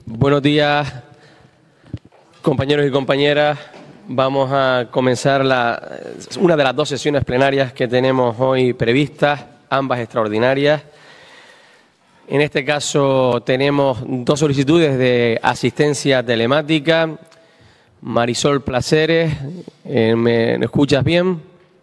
Buenos días, compañeros y compañeras. Vamos a comenzar una de las dos sesiones plenarias que tenemos hoy previstas, ambas extraordinarias. En este caso tenemos dos solicitudes de asistencia telemática. Marisol Placeres, ¿me escuchas bien?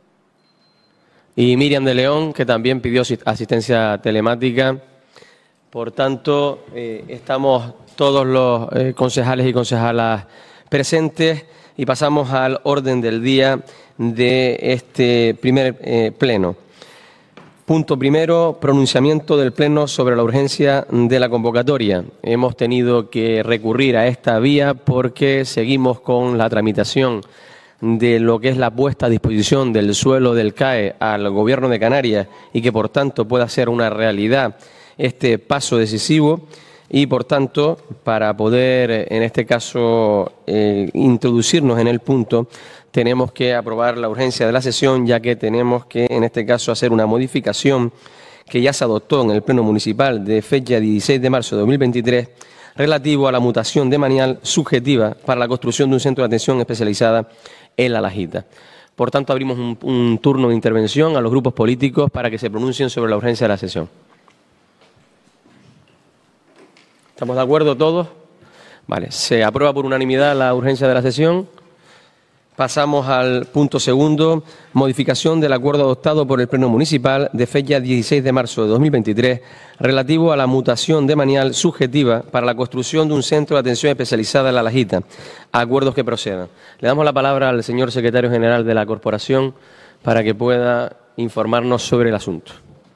Y Miriam de León, que también pidió asistencia telemática. Por tanto, estamos todos los concejales y concejalas presentes y pasamos al orden del día de este primer pleno. Punto primero, pronunciamiento del Pleno sobre la urgencia de la convocatoria. Hemos tenido que recurrir a esta vía porque seguimos con la tramitación de lo que es la puesta a disposición del suelo del CAE al Gobierno de Canarias y que, por tanto, pueda ser una realidad este paso decisivo y, por tanto, para poder, en este caso, introducirnos en el punto, tenemos que aprobar la urgencia de la sesión, ya que tenemos que, en este caso, hacer una modificación que ya se adoptó en el Pleno Municipal de fecha 16 de marzo de 2023, relativo a la mutación de manial subjetiva para la construcción de un centro de atención especializada en La Lajita. Por tanto, abrimos un turno de intervención a los grupos políticos para que se pronuncien sobre la urgencia de la sesión. ¿Estamos de acuerdo todos? Vale, se aprueba por unanimidad la urgencia de la sesión. Pasamos al punto segundo, modificación del acuerdo adoptado por el Pleno Municipal de fecha 16 de marzo de 2023, relativo a la mutación de manial subjetiva para la construcción de un centro de atención especializada en La Lajita. Acuerdos que procedan. Le damos la palabra al señor secretario general de la Corporación para que pueda informarnos sobre el asunto.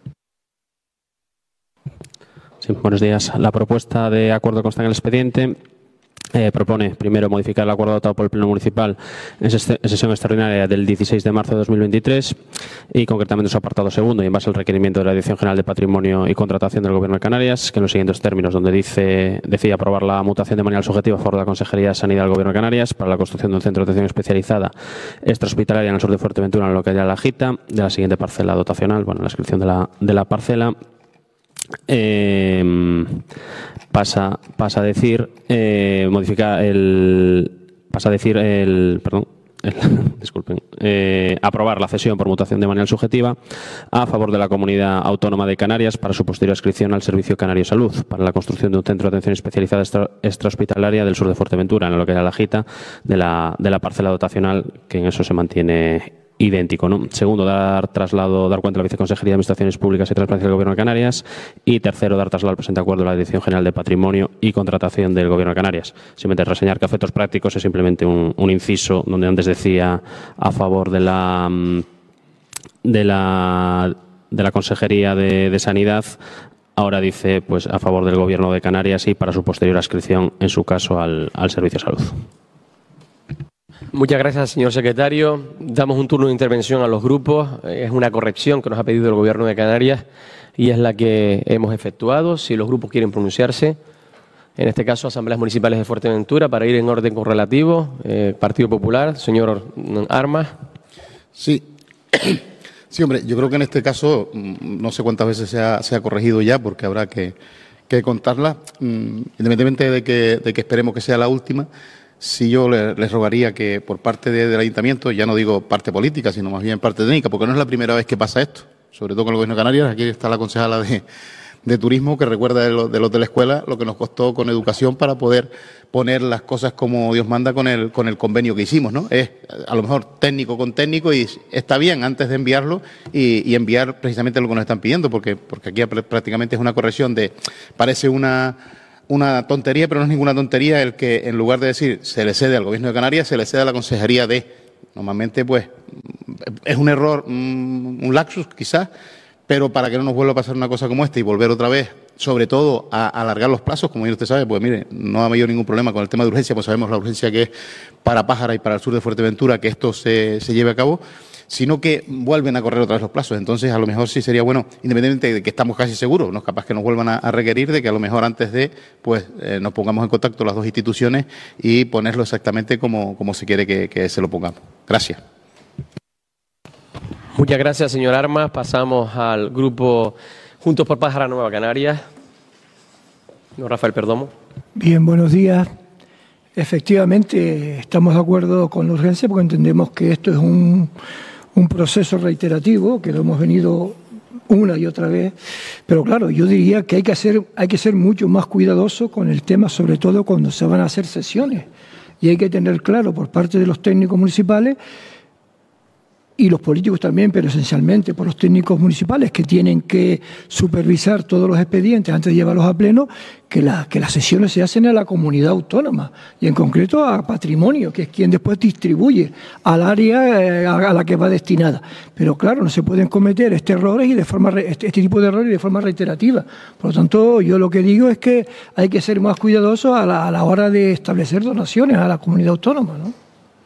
Sí, buenos días. La propuesta de acuerdo consta en el expediente. Propone, primero, modificar el acuerdo adoptado por el Pleno Municipal en sesión extraordinaria del 16 de marzo de 2023 y, concretamente, su apartado segundo, y en base al requerimiento de la Dirección General de Patrimonio y Contratación del Gobierno de Canarias, que en los siguientes términos, donde decide aprobar la mutación de manial subjetiva a favor de la Consejería de Sanidad del Gobierno de Canarias para la construcción de un centro de atención especializada extrahospitalaria en el sur de Fuerteventura, en la localidad de La Lajita, de la siguiente parcela dotacional, bueno, la inscripción de la parcela. Pasa a decir aprobar la cesión por mutación de manial subjetiva a favor de la Comunidad Autónoma de Canarias para su posterior adscripción al Servicio Canario de Salud para la construcción de un centro de atención especializada extrahospitalaria del sur de Fuerteventura, en la localidad de La Lajita, de la parcela dotacional, que en eso se mantiene idéntico, ¿no? Segundo, dar cuenta a la Viceconsejería de Administraciones Públicas y Transparencia del Gobierno de Canarias. Y tercero, dar traslado al presente acuerdo a la Dirección General de Patrimonio y Contratación del Gobierno de Canarias. Simplemente reseñar que a efectos prácticos es simplemente un inciso donde antes decía a favor de la Consejería de Sanidad. Ahora dice pues a favor del Gobierno de Canarias y para su posterior adscripción, en su caso, al Servicio de Salud. Muchas gracias, señor secretario. Damos un turno de intervención a los grupos. Es una corrección que nos ha pedido el Gobierno de Canarias y es la que hemos efectuado. Si los grupos quieren pronunciarse, en este caso, Asambleas Municipales de Fuerteventura, para ir en orden correlativo. Partido Popular, señor Armas. Sí. Sí, hombre, yo creo que en este caso, no sé cuántas veces se ha corregido ya, porque habrá que contarla, independientemente de que esperemos que sea la última. Sí, yo les rogaría que por parte del Ayuntamiento, ya no digo parte política, sino más bien parte técnica, porque no es la primera vez que pasa esto, sobre todo con el Gobierno de Canarias. Aquí está la concejala de Turismo, que recuerda del Hotel Escuela lo que nos costó con educación para poder poner las cosas como Dios manda con el convenio que hicimos, ¿no? Es a lo mejor técnico con técnico y está bien antes de enviarlo y enviar precisamente lo que nos están pidiendo, porque aquí prácticamente es una corrección parece una tontería, pero no es ninguna tontería el que, en lugar de decir se le cede al Gobierno de Canarias, se le cede a la Consejería de. Normalmente, pues, es un error, un lapsus quizás, pero para que no nos vuelva a pasar una cosa como esta y volver otra vez, sobre todo, a alargar los plazos, como bien usted sabe, pues mire, no ha habido ningún problema con el tema de urgencia, pues sabemos la urgencia que es para Pájara y para el sur de Fuerteventura que esto se lleve a cabo, sino que vuelven a correr otra vez los plazos. Entonces, a lo mejor sí sería bueno, independientemente de que estamos casi seguros, no es capaz que nos vuelvan a requerir, de que a lo mejor antes de, pues, nos pongamos en contacto las dos instituciones y ponerlo exactamente como se quiere que se lo pongamos. Gracias. Muchas gracias, señor Armas. Pasamos al grupo Juntos por Pájara Nueva Canarias. Señor Rafael Perdomo. Bien, buenos días. Efectivamente, estamos de acuerdo con la urgencia porque entendemos que esto es un proceso reiterativo, que lo hemos venido una y otra vez, pero claro, yo diría que hay que ser mucho más cuidadoso con el tema, sobre todo cuando se van a hacer sesiones, y hay que tener claro por parte de los técnicos municipales y los políticos también, pero esencialmente por los técnicos municipales que tienen que supervisar todos los expedientes antes de llevarlos a pleno, que las sesiones se hacen a la comunidad autónoma y en concreto a Patrimonio, que es quien después distribuye al área a la que va destinada. Pero claro, no se pueden cometer este tipo de errores de forma reiterativa. Por lo tanto, yo lo que digo es que hay que ser más cuidadosos a la hora de establecer donaciones a la comunidad autónoma, ¿no?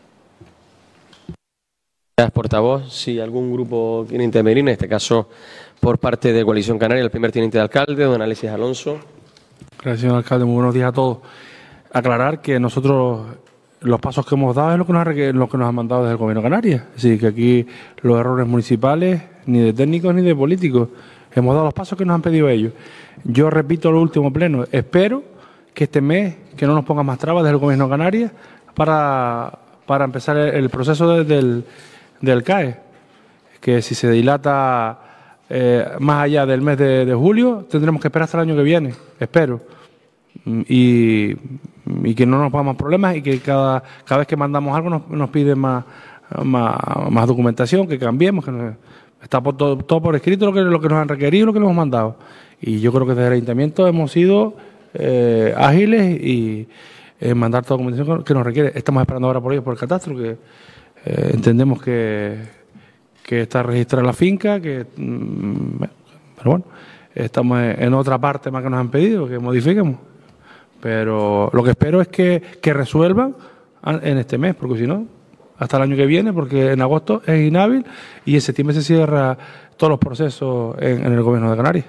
Portavoz, si algún grupo quiere intervenir, en este caso por parte de Coalición Canaria, el primer teniente de alcalde, don Alexis Alonso. Gracias, señor alcalde. Muy buenos días a todos. Aclarar que nosotros los pasos que hemos dado es lo que nos han mandado desde el Gobierno de Canarias. Es decir, que aquí los errores municipales, ni de técnicos ni de políticos, hemos dado los pasos que nos han pedido ellos. Yo repito el último pleno, espero que este mes, que no nos pongan más trabas desde el Gobierno de Canarias para empezar el proceso del CAE, que si se dilata más allá del mes de julio, tendremos que esperar hasta el año que viene, espero, y que no nos pongamos problemas y que cada vez que mandamos algo nos piden más documentación, que cambiemos, está todo por escrito lo que nos han requerido, lo que nos hemos mandado. Y yo creo que desde el Ayuntamiento hemos sido ágiles y mandar toda la documentación que nos requiere. Estamos esperando ahora por ellos, por el catastro, que entendemos que está registrada la finca, pero bueno, estamos en otra parte más que nos han pedido, que modifiquemos. Pero lo que espero es que resuelvan en este mes, porque si no, hasta el año que viene, porque en agosto es inhábil y en septiembre se cierra todos los procesos en el Gobierno de Canarias.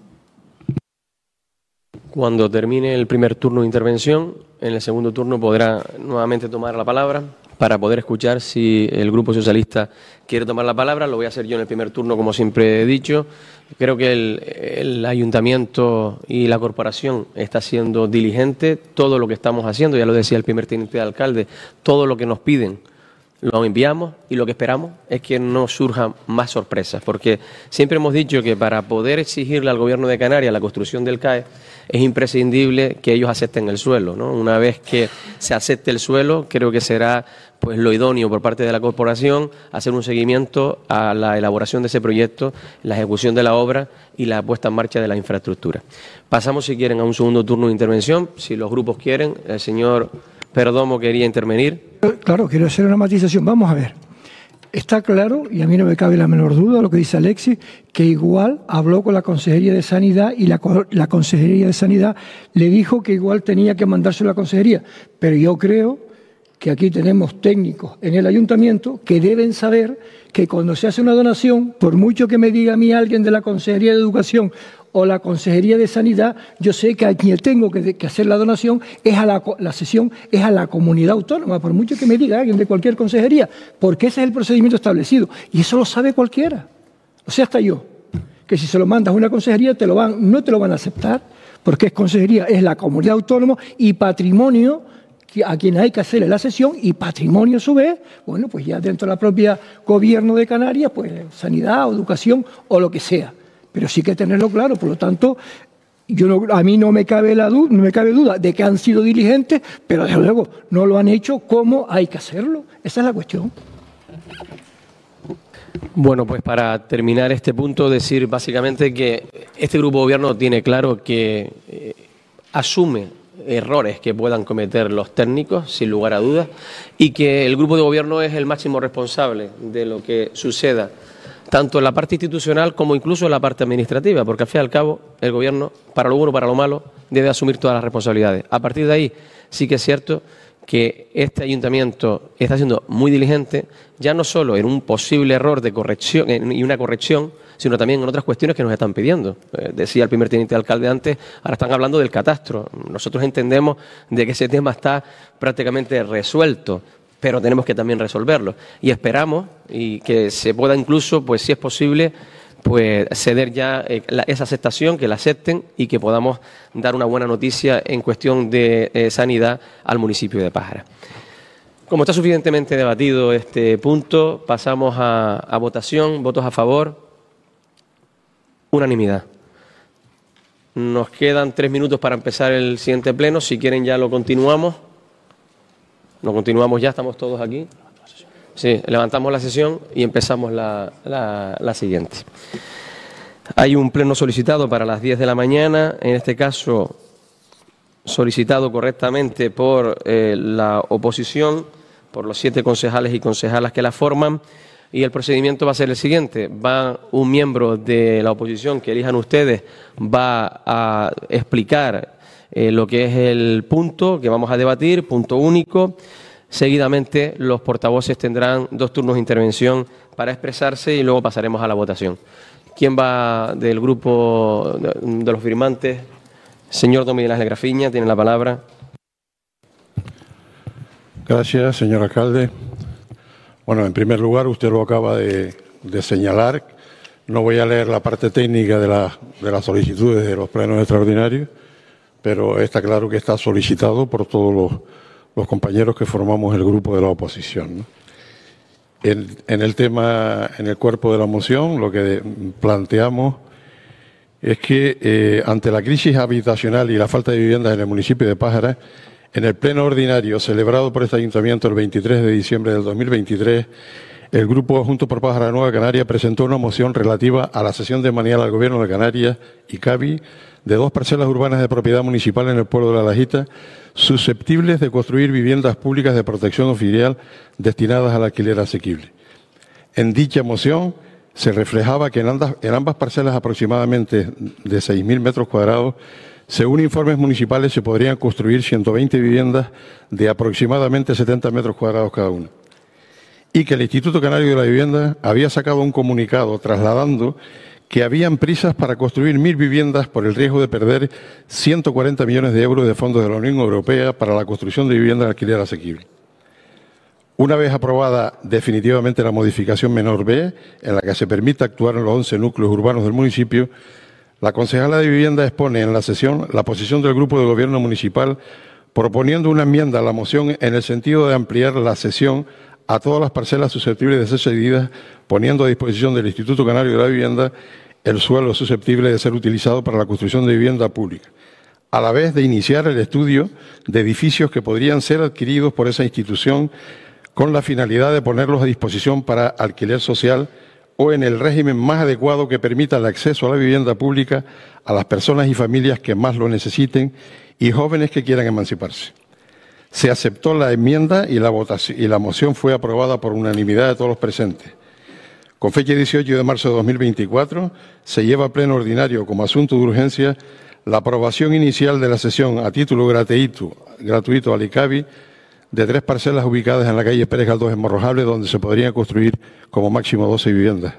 Cuando termine el primer turno de intervención, en el segundo turno podrá nuevamente tomar la palabra para poder escuchar si el Grupo Socialista quiere tomar la palabra. Lo voy a hacer yo en el primer turno, como siempre he dicho. Creo que el Ayuntamiento y la Corporación está siendo diligente. Todo lo que estamos haciendo, ya lo decía el primer teniente de alcalde, todo lo que nos piden lo enviamos y lo que esperamos es que no surjan más sorpresas, porque siempre hemos dicho que para poder exigirle al Gobierno de Canarias la construcción del CAE es imprescindible que ellos acepten el suelo, ¿no? Una vez que se acepte el suelo, creo que será pues lo idóneo por parte de la corporación hacer un seguimiento a la elaboración de ese proyecto, la ejecución de la obra y la puesta en marcha de la infraestructura. Pasamos, si quieren, a un segundo turno de intervención. Si los grupos quieren, el señor Perdomo quería intervenir. Claro, quiero hacer una matización. Vamos a ver. Está claro, y a mí no me cabe la menor duda, lo que dice Alexis, que igual habló con la Consejería de Sanidad y la Consejería de Sanidad le dijo que igual tenía que mandarse a la Consejería. Pero yo creo que aquí tenemos técnicos en el Ayuntamiento que deben saber que cuando se hace una donación, por mucho que me diga a mí alguien de la Consejería de Educación o la Consejería de Sanidad, yo sé que a quien tengo que hacer la donación es la sesión es a la comunidad autónoma, por mucho que me diga alguien de cualquier consejería, porque ese es el procedimiento establecido y eso lo sabe cualquiera, o sea, hasta yo, que si se lo mandas a una consejería no te lo van a aceptar, porque es consejería, es la comunidad autónoma y Patrimonio a quien hay que hacerle la sesión, y Patrimonio a su vez, bueno, pues ya dentro de la propia Gobierno de Canarias, pues Sanidad o Educación o lo que sea. Pero sí que tenerlo claro, por lo tanto, a mí no me cabe duda de que han sido diligentes, pero desde luego no lo han hecho como hay que hacerlo. Esa es la cuestión. Bueno, pues para terminar este punto, decir básicamente que este grupo de gobierno tiene claro que asume errores que puedan cometer los técnicos, sin lugar a dudas, y que el grupo de gobierno es el máximo responsable de lo que suceda, tanto en la parte institucional como incluso en la parte administrativa, porque al fin y al cabo el gobierno, para lo bueno o para lo malo, debe asumir todas las responsabilidades. A partir de ahí sí que es cierto que este ayuntamiento está siendo muy diligente, ya no solo en un posible error de corrección y una corrección, sino también en otras cuestiones que nos están pidiendo. Decía el primer teniente de alcalde antes, ahora están hablando del catastro. Nosotros entendemos de que ese tema está prácticamente resuelto, pero tenemos que también resolverlo. Y esperamos y que se pueda incluso, pues si es posible, pues ceder ya esa aceptación, que la acepten y que podamos dar una buena noticia en cuestión de sanidad al municipio de Pájara. Como está suficientemente debatido este punto, pasamos a votación. ¿Votos a favor? Unanimidad. Nos quedan 3 minutos para empezar el siguiente pleno. Si quieren ya lo continuamos. Lo continuamos ya, estamos todos aquí. Sí, levantamos la sesión y empezamos la siguiente. Hay un pleno solicitado para las 10 de la mañana, en este caso solicitado correctamente por la oposición, por los 7 concejales y concejalas que la forman, y el procedimiento va a ser el siguiente. Va un miembro de la oposición que elijan ustedes, va a explicar lo que es el punto que vamos a debatir, punto único. Seguidamente los portavoces tendrán 2 turnos de intervención para expresarse y luego pasaremos a la votación. ¿Quién va del grupo de los firmantes? Señor don Miguel Ángel Grafiña, tiene la palabra. Gracias, señor alcalde. Bueno, en primer lugar, usted lo acaba de señalar. No voy a leer la parte técnica de las solicitudes de los plenos extraordinarios, pero está claro que está solicitado por todos los compañeros que formamos el grupo de la oposición, ¿no? En el tema, en el cuerpo de la moción, lo que planteamos es que ante la crisis habitacional y la falta de viviendas en el municipio de Pájara, en el pleno ordinario celebrado por este ayuntamiento el 23 de diciembre del 2023, el Grupo Juntos por Pájara Nueva Canaria presentó una moción relativa a la cesión de manial al Gobierno de Canarias y CABI de 2 parcelas urbanas de propiedad municipal en el pueblo de La Lajita, susceptibles de construir viviendas públicas de protección oficial destinadas al alquiler asequible. En dicha moción se reflejaba que en ambas parcelas aproximadamente de 6.000 metros cuadrados, según informes municipales, se podrían construir 120 viviendas de aproximadamente 70 metros cuadrados cada una. Y que el Instituto Canario de la Vivienda había sacado un comunicado trasladando que habían prisas para construir 1.000 viviendas por el riesgo de perder 140 millones de euros de fondos de la Unión Europea para la construcción de viviendas de alquiler asequible. Una vez aprobada definitivamente la modificación menor B, en la que se permite actuar en los 11 núcleos urbanos del municipio, la concejala de Vivienda expone en la sesión la posición del Grupo de Gobierno Municipal proponiendo una enmienda a la moción en el sentido de ampliar la cesión a todas las parcelas susceptibles de ser cedidas, poniendo a disposición del Instituto Canario de la Vivienda el suelo susceptible de ser utilizado para la construcción de vivienda pública, a la vez de iniciar el estudio de edificios que podrían ser adquiridos por esa institución con la finalidad de ponerlos a disposición para alquiler social o en el régimen más adecuado que permita el acceso a la vivienda pública a las personas y familias que más lo necesiten y jóvenes que quieran emanciparse. Se aceptó la enmienda y la moción fue aprobada por unanimidad de todos los presentes. Con fecha 18 de marzo de 2024, se lleva a pleno ordinario como asunto de urgencia la aprobación inicial de la cesión a título gratuito al ICABI de 3 parcelas ubicadas en la calle Pérez Galdós en Morrojable, donde se podrían construir como máximo 12 viviendas.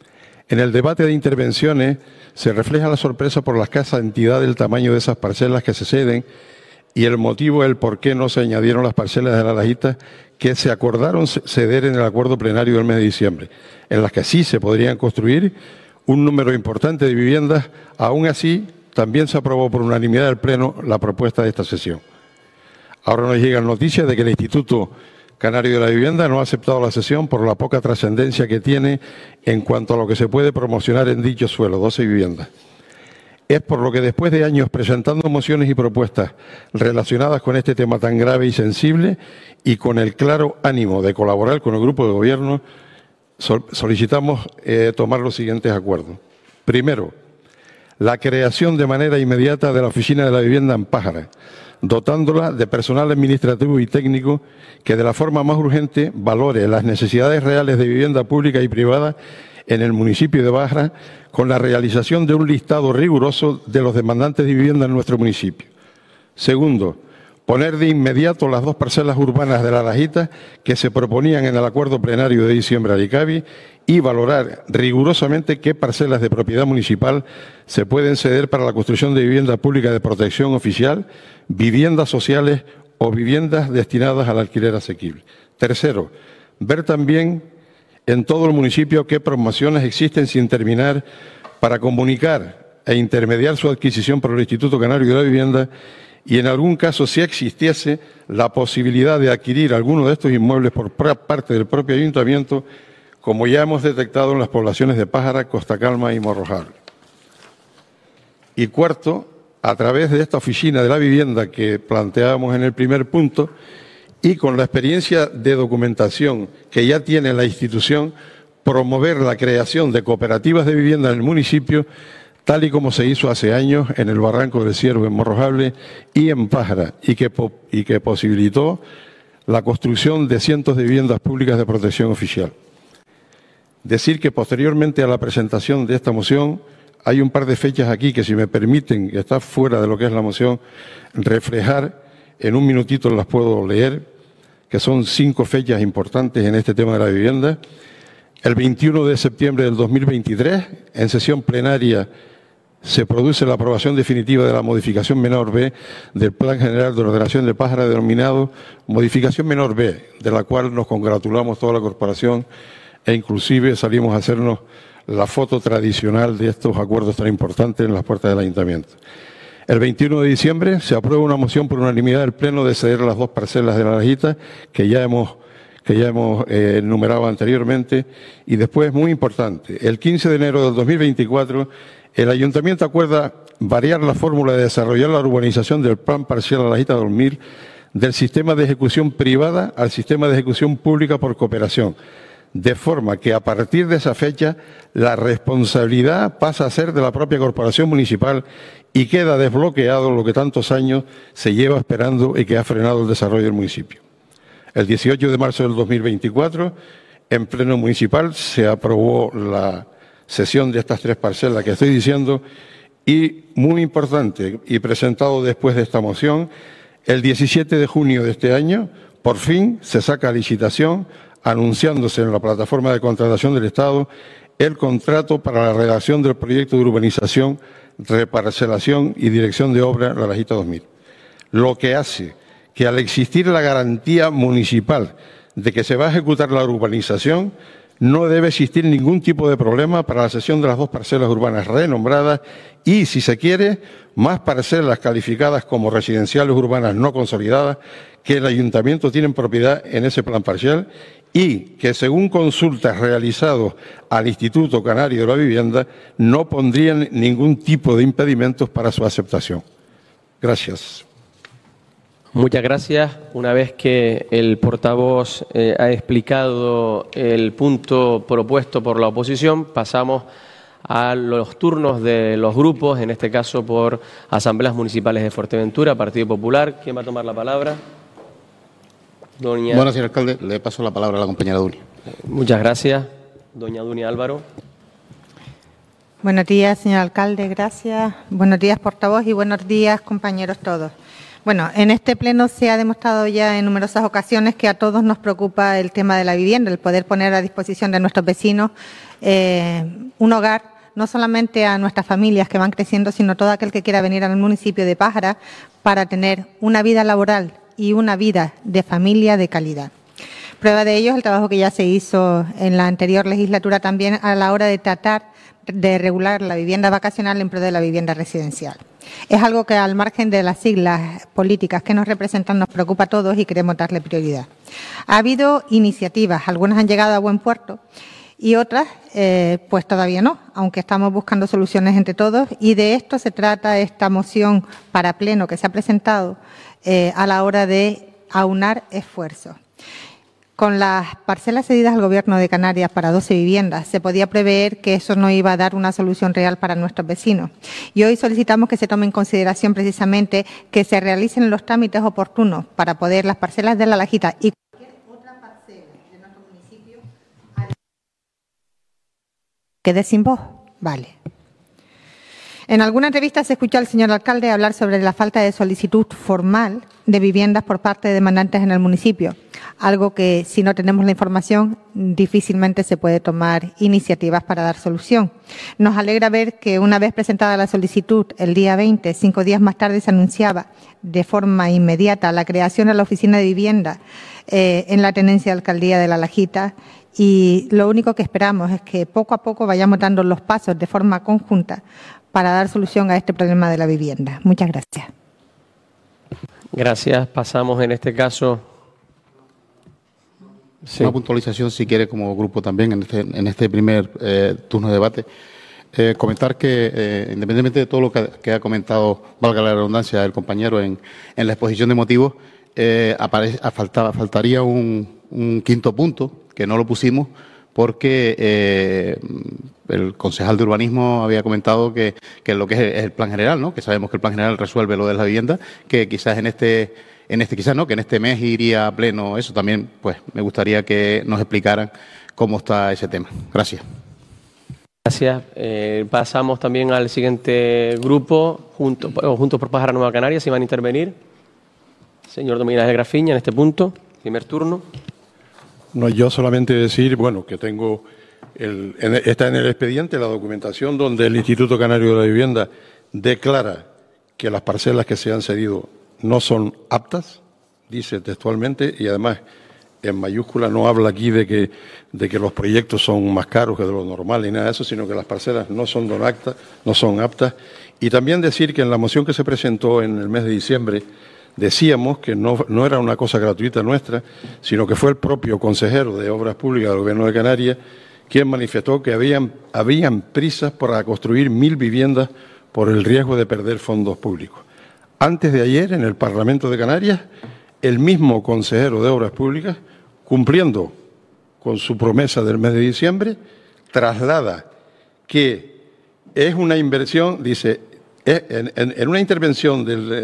En el debate de intervenciones se refleja la sorpresa por la escasa entidad del tamaño de esas parcelas que se ceden y el motivo el por qué no se añadieron las parcelas de La Lajita que se acordaron ceder en el acuerdo plenario del mes de diciembre, en las que sí se podrían construir un número importante de viviendas. Aún así, también se aprobó por unanimidad del Pleno la propuesta de esta sesión. Ahora nos llegan noticias de que el Instituto Canario de la Vivienda no ha aceptado la cesión por la poca trascendencia que tiene en cuanto a lo que se puede promocionar en dicho suelo, 12 viviendas. Es por lo que después de años presentando mociones y propuestas relacionadas con este tema tan grave y sensible y con el claro ánimo de colaborar con el Grupo de Gobierno, solicitamos tomar los siguientes acuerdos. Primero, la creación de manera inmediata de la Oficina de la Vivienda en Pájara, dotándola de personal administrativo y técnico que de la forma más urgente valore las necesidades reales de vivienda pública y privada en el municipio de Pájara, con la realización de un listado riguroso de los demandantes de vivienda en nuestro municipio. Segundo, poner de inmediato las 2 parcelas urbanas de La Lajita que se proponían en el acuerdo plenario de diciembre al ICABI y valorar rigurosamente qué parcelas de propiedad municipal se pueden ceder para la construcción de vivienda pública de protección oficial, viviendas sociales o viviendas destinadas al alquiler asequible. Tercero, ver también en todo el municipio qué promociones existen sin terminar para comunicar e intermediar su adquisición por el Instituto Canario de la Vivienda y en algún caso si existiese la posibilidad de adquirir alguno de estos inmuebles por parte del propio ayuntamiento, como ya hemos detectado en las poblaciones de Pájara, Costa Calma y Morrojable. Y cuarto, a través de esta oficina de la vivienda que planteábamos en el primer punto y con la experiencia de documentación que ya tiene la institución, promover la creación de cooperativas de vivienda en el municipio, tal y como se hizo hace años en el Barranco del Ciervo, en Morrojable y en Pájara, y que posibilitó la construcción de cientos de viviendas públicas de protección oficial. Decir que posteriormente a la presentación de esta moción hay un par de fechas aquí que, si me permiten, que está fuera de lo que es la moción, reflejar, en un minutito las puedo leer, que son 5 fechas importantes en este tema de la vivienda. El 21 de septiembre del 2023, en sesión plenaria, se produce la aprobación definitiva de la modificación menor B del Plan General de Ordenación de Pájara, denominado modificación menor B, de la cual nos congratulamos toda la corporación e inclusive salimos a hacernos la foto tradicional de estos acuerdos tan importantes en las puertas del ayuntamiento. El 21 de diciembre se aprueba una moción por unanimidad del Pleno de ceder las 2 parcelas de La Lajita que ya hemos enumerado anteriormente. Y después, muy importante, el 15 de enero del 2024, el ayuntamiento acuerda variar la fórmula de desarrollar la urbanización del Plan Parcial La Lajita 2000 del sistema de ejecución privada al sistema de ejecución pública por cooperación, de forma que a partir de esa fecha la responsabilidad pasa a ser de la propia corporación municipal y queda desbloqueado lo que tantos años se lleva esperando y que ha frenado el desarrollo del municipio. El 18 de marzo del 2024, en pleno municipal, se aprobó la cesión de estas 3 parcelas que estoy diciendo y, muy importante, y presentado después de esta moción, el 17 de junio de este año, por fin se saca a licitación, anunciándose en la plataforma de contratación del Estado el contrato para la redacción del proyecto de urbanización, reparcelación y dirección de obra La Lajita 2000. Lo que hace que, al existir la garantía municipal de que se va a ejecutar la urbanización, no debe existir ningún tipo de problema para la cesión de las 2 parcelas urbanas renombradas y, si se quiere, más parcelas calificadas como residenciales urbanas no consolidadas que el ayuntamiento tiene en propiedad en ese plan parcial y que, según consultas realizadas al Instituto Canario de la Vivienda, no pondrían ningún tipo de impedimentos para su aceptación. Gracias. Muchas gracias. Una vez que el portavoz ha explicado el punto propuesto por la oposición, pasamos a los turnos de los grupos, en este caso por Asambleas Municipales de Fuerteventura, Partido Popular. ¿Quién va a tomar la palabra? Bueno, señor alcalde, le paso la palabra a la compañera Dunia. Muchas gracias. Doña Dunia Álvaro. Buenos días, señor alcalde, gracias. Buenos días, portavoz, y buenos días, compañeros todos. Bueno, en este pleno se ha demostrado ya en numerosas ocasiones que a todos nos preocupa el tema de la vivienda, el poder poner a disposición de nuestros vecinos un hogar, no solamente a nuestras familias que van creciendo, sino todo aquel que quiera venir al municipio de Pájara para tener una vida laboral y una vida de familia de calidad. Prueba de ello es el trabajo que ya se hizo en la anterior legislatura también a la hora de tratar de regular la vivienda vacacional en pro de la vivienda residencial. Es algo que, al margen de las siglas políticas que nos representan, nos preocupa a todos y queremos darle prioridad. Ha habido iniciativas, algunas han llegado a buen puerto y otras pues todavía no, aunque estamos buscando soluciones entre todos, y de esto se trata esta moción para pleno que se ha presentado a la hora de aunar esfuerzos. Con las parcelas cedidas al Gobierno de Canarias para 12 viviendas, se podía prever que eso no iba a dar una solución real para nuestros vecinos. Y hoy solicitamos que se tome en consideración precisamente que se realicen los trámites oportunos para poder las parcelas de La Lajita y cualquier otra parcela de nuestro municipio quede sin voz. Vale. En alguna entrevista se escuchó al señor alcalde hablar sobre la falta de solicitud formal de viviendas por parte de demandantes en el municipio. algo que si no tenemos la información difícilmente se puede tomar iniciativas para dar solución. Nos alegra ver que una vez presentada la solicitud el día 20, 5 días más tarde se anunciaba de forma inmediata la creación de la oficina de vivienda en la tenencia de alcaldía de La Lajita, y lo único que esperamos es que poco a poco vayamos dando los pasos de forma conjunta para dar solución a este problema de la vivienda. Muchas gracias. Gracias. Pasamos en este caso. Sí. Una puntualización, si quiere, como grupo también, en este primer turno de debate. Comentar que, independientemente de todo lo que ha comentado, valga la redundancia, el compañero en la exposición de motivos, faltaría un quinto punto, que no lo pusimos, porque el concejal de urbanismo había comentado que lo que es el plan general, ¿no? Que sabemos que el plan general resuelve lo de la vivienda, que quizás en este mes iría a pleno eso. También, pues, me gustaría que nos explicaran cómo está ese tema. Gracias. Gracias. Pasamos también al siguiente grupo, Juntos por Pájara Nueva Canarias, si van a intervenir. Señor Domínguez de Grafiña, en este punto, primer turno. No, yo solamente decir, bueno, que tengo, está en el expediente la documentación donde el Instituto Canario de la Vivienda declara que las parcelas que se han cedido no son aptas, dice textualmente, y además en mayúscula no habla aquí de que los proyectos son más caros que de lo normal ni nada de eso, sino que las parcelas no son aptas. Y también decir que en la moción que se presentó en el mes de diciembre decíamos que no era una cosa gratuita nuestra, sino que fue el propio consejero de Obras Públicas del Gobierno de Canarias quien manifestó que habían prisas para construir 1000 viviendas por el riesgo de perder fondos públicos. Antes de ayer, en el Parlamento de Canarias, el mismo consejero de Obras Públicas, cumpliendo con su promesa del mes de diciembre, traslada que es una inversión, dice, en una intervención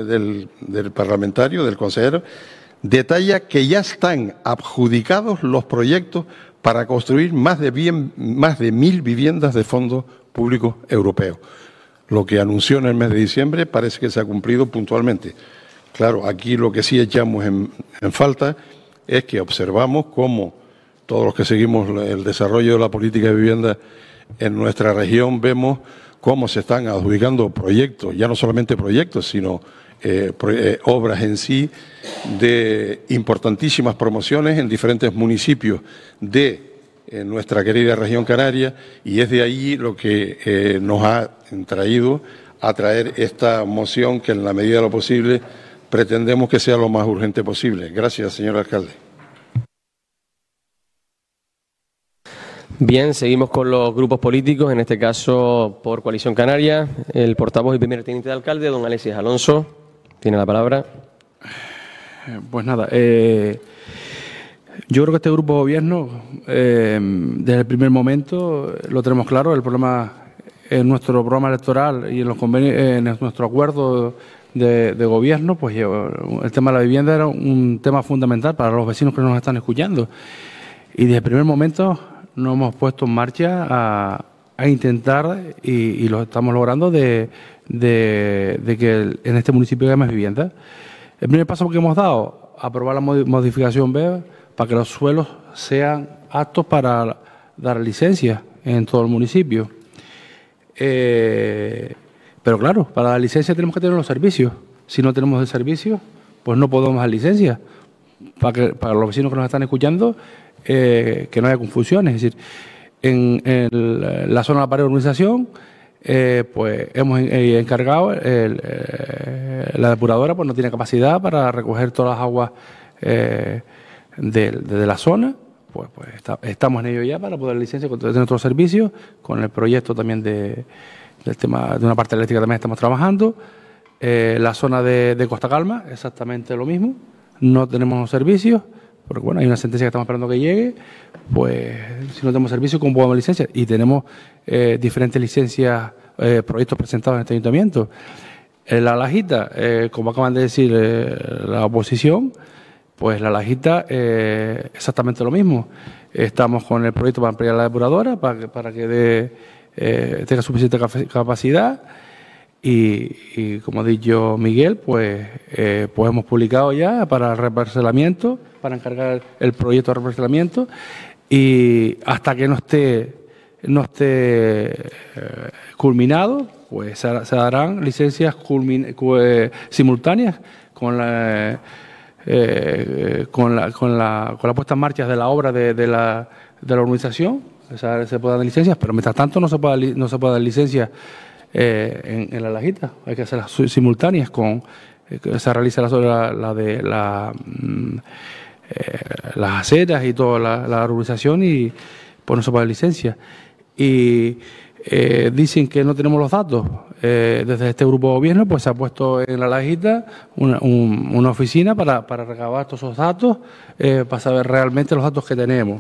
del parlamentario, del consejero, detalla que ya están adjudicados los proyectos para construir más de 1000 viviendas de fondos públicos europeos. Lo que anunció en el mes de diciembre parece que se ha cumplido puntualmente. Claro, aquí lo que sí echamos en falta es que observamos cómo todos los que seguimos el desarrollo de la política de vivienda en nuestra región vemos cómo se están adjudicando proyectos, ya no solamente proyectos, sino obras en sí, de importantísimas promociones en diferentes municipios de nuestra querida región canaria, y es de ahí lo que nos ha traído a traer esta moción que en la medida de lo posible pretendemos que sea lo más urgente posible. Gracias, señor alcalde. Bien, seguimos con los grupos políticos, en este caso por Coalición Canaria. El portavoz y primer teniente de alcalde, don Alexis Alonso, tiene la palabra. Pues nada, yo creo que este grupo de gobierno, desde el primer momento, lo tenemos claro. El problema en nuestro programa electoral y en los convenios, en nuestro acuerdo de gobierno, pues el tema de la vivienda era un tema fundamental para los vecinos que nos están escuchando. Y desde el primer momento nos hemos puesto en marcha a intentar, y lo estamos logrando, de que en este municipio haya más viviendas. El primer paso que hemos dado, aprobar la modificación B para que los suelos sean aptos para dar licencia en todo el municipio. Pero claro, para la licencia tenemos que tener los servicios. Si no tenemos el servicio, pues no podemos dar licencia. Para los vecinos que nos están escuchando, que no haya confusiones. Es decir, en la zona de la pared de urbanización, pues hemos encargado, la depuradora pues no tiene capacidad para recoger todas las aguas de la zona. Pues estamos en ello ya para poder licencia con nuestros servicios, con el proyecto también del tema de una parte eléctrica también estamos trabajando. La zona de Costa Calma, exactamente lo mismo, no tenemos los servicios, porque bueno, hay una sentencia que estamos esperando que llegue. Pues si no tenemos servicio, ¿cómo podemos licenciar? Y tenemos diferentes licencias, proyectos presentados en este ayuntamiento. La Lajita, como acaban de decir la oposición, pues la Lajita exactamente lo mismo. Estamos con el proyecto para ampliar la depuradora para que tenga suficiente capacidad, Y como ha dicho Miguel, pues hemos publicado ya para el reparcelamiento, para encargar el proyecto de reparcelamiento, y hasta que no esté culminado, pues se darán licencias simultáneas con la puesta en marcha de la obra de la urbanización. Se puede dar licencias, pero mientras tanto no se puede dar licencias en la Lajita. Hay que hacerlas simultáneas se realiza las aceras y toda la urbanización, y pues no se puede dar licencia. Y dicen que no tenemos los datos. Desde este grupo de gobierno pues se ha puesto en la Lajita una oficina para recabar todos esos datos, para saber realmente los datos que tenemos.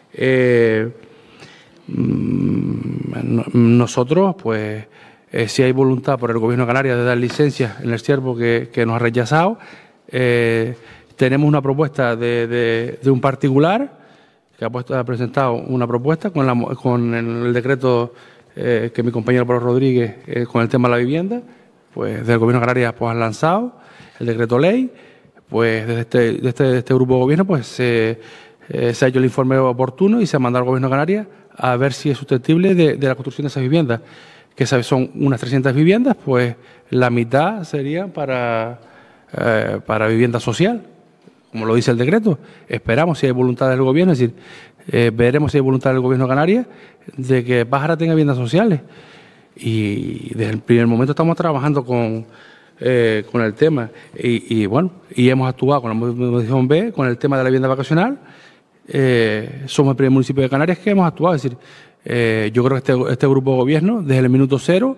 Nosotros, pues, si hay voluntad por el Gobierno de Canarias de dar licencias en el Ciervo que nos ha rechazado, tenemos una propuesta de un particular que ha presentado una propuesta con el decreto que mi compañero Pablo Rodríguez, con el tema de la vivienda, pues del Gobierno de Canarias pues han lanzado el decreto ley. Pues desde este grupo de gobierno pues se ha hecho el informe oportuno y se ha mandado al Gobierno de Canarias a ver si es susceptible de la construcción de esas viviendas, que son unas 300 viviendas, pues la mitad sería para vivienda social, como lo dice el decreto. Esperamos si hay voluntad del Gobierno, es decir, veremos si hay voluntad del Gobierno de Canarias de que Pájara tenga viviendas sociales. Y desde el primer momento estamos trabajando con el tema. Y bueno, hemos actuado con la modificación B, con el tema de la vivienda vacacional. Somos el primer municipio de Canarias que hemos actuado. Es decir, yo creo que este grupo de gobierno, desde el minuto cero,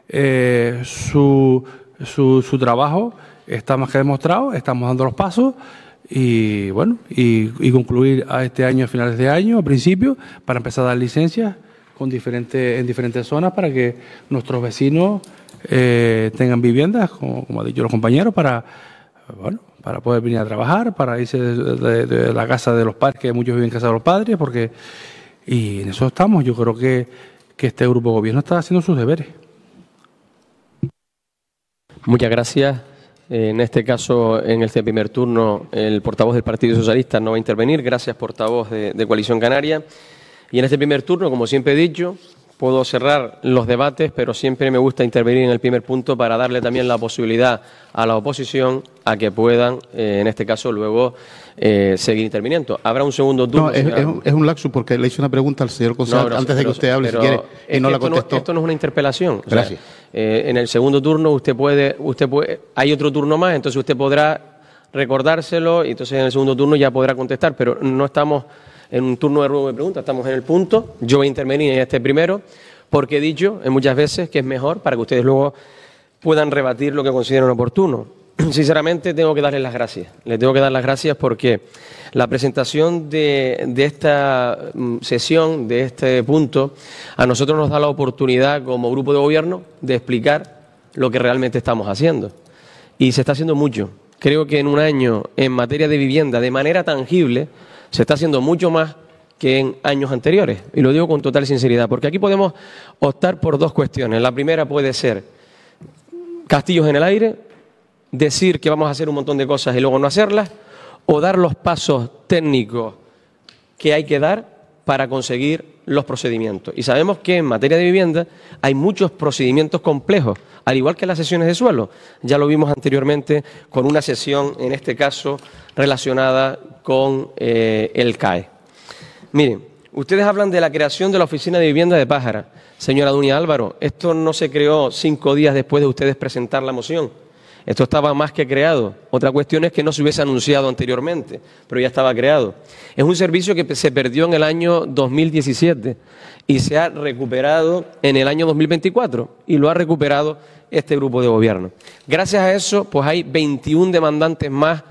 su trabajo está más que demostrado. Estamos dando los pasos y bueno, y concluir a este año, a finales de año, a principio, para empezar a dar licencias en diferentes zonas para que nuestros vecinos tengan viviendas, como han dicho los compañeros, para poder venir a trabajar, para irse de la casa de los padres, que muchos viven en casa de los padres, y en eso estamos. Yo creo que este grupo de gobierno está haciendo sus deberes. Muchas gracias. En este caso, en este primer turno, el portavoz del Partido Socialista no va a intervenir. Gracias, portavoz de Coalición Canaria. Y en este primer turno, como siempre he dicho, puedo cerrar los debates, pero siempre me gusta intervenir en el primer punto para darle también la posibilidad a la oposición a que puedan, en este caso, luego seguir interviniendo. Habrá un segundo turno. No, es un lapsus porque le hice una pregunta al señor concejal antes de que usted hable, si quiere, y no la contestó. Esto no es una interpelación. Gracias. O sea, en el segundo turno usted puede, hay otro turno más, entonces usted podrá recordárselo y entonces en el segundo turno ya podrá contestar, pero no estamos en un turno de ruego de preguntas, estamos en el punto. Yo voy a intervenir en este primero porque he dicho muchas veces que es mejor para que ustedes luego puedan rebatir lo que consideren oportuno. Sinceramente tengo que darles las gracias. Les tengo que dar las gracias porque la presentación de esta sesión, de este punto, a nosotros nos da la oportunidad como grupo de gobierno de explicar lo que realmente estamos haciendo. Y se está haciendo mucho. Creo que en un año, en materia de vivienda, de manera tangible, se está haciendo mucho más que en años anteriores. Y lo digo con total sinceridad, porque aquí podemos optar por dos cuestiones. La primera puede ser castillos en el aire, decir que vamos a hacer un montón de cosas y luego no hacerlas, o dar los pasos técnicos que hay que dar para conseguir los procedimientos. Y sabemos que en materia de vivienda hay muchos procedimientos complejos, al igual que las sesiones de suelo. Ya lo vimos anteriormente con una sesión, en este caso, relacionada con el CAE. Miren, ustedes hablan de la creación de la Oficina de Vivienda de Pájara. Señora Dunia Álvaro, esto no se creó 5 días después de ustedes presentar la moción. Esto estaba más que creado. Otra cuestión es que no se hubiese anunciado anteriormente, pero ya estaba creado. Es un servicio que se perdió en el año 2017 y se ha recuperado en el año 2024 y lo ha recuperado este grupo de gobierno. Gracias a eso, pues hay 21 demandantes más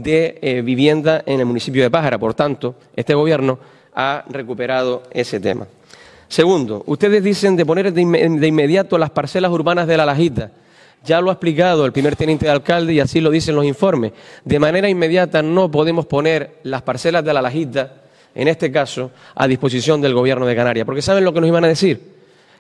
de vivienda en el municipio de Pájara. Por tanto, este gobierno ha recuperado ese tema. Segundo, ustedes dicen de poner de inmediato las parcelas urbanas de La Lajita. Ya lo ha explicado el primer teniente de alcalde y así lo dicen los informes. De manera inmediata no podemos poner las parcelas de La Lajita, en este caso, a disposición del Gobierno de Canarias. Porque ¿saben lo que nos iban a decir?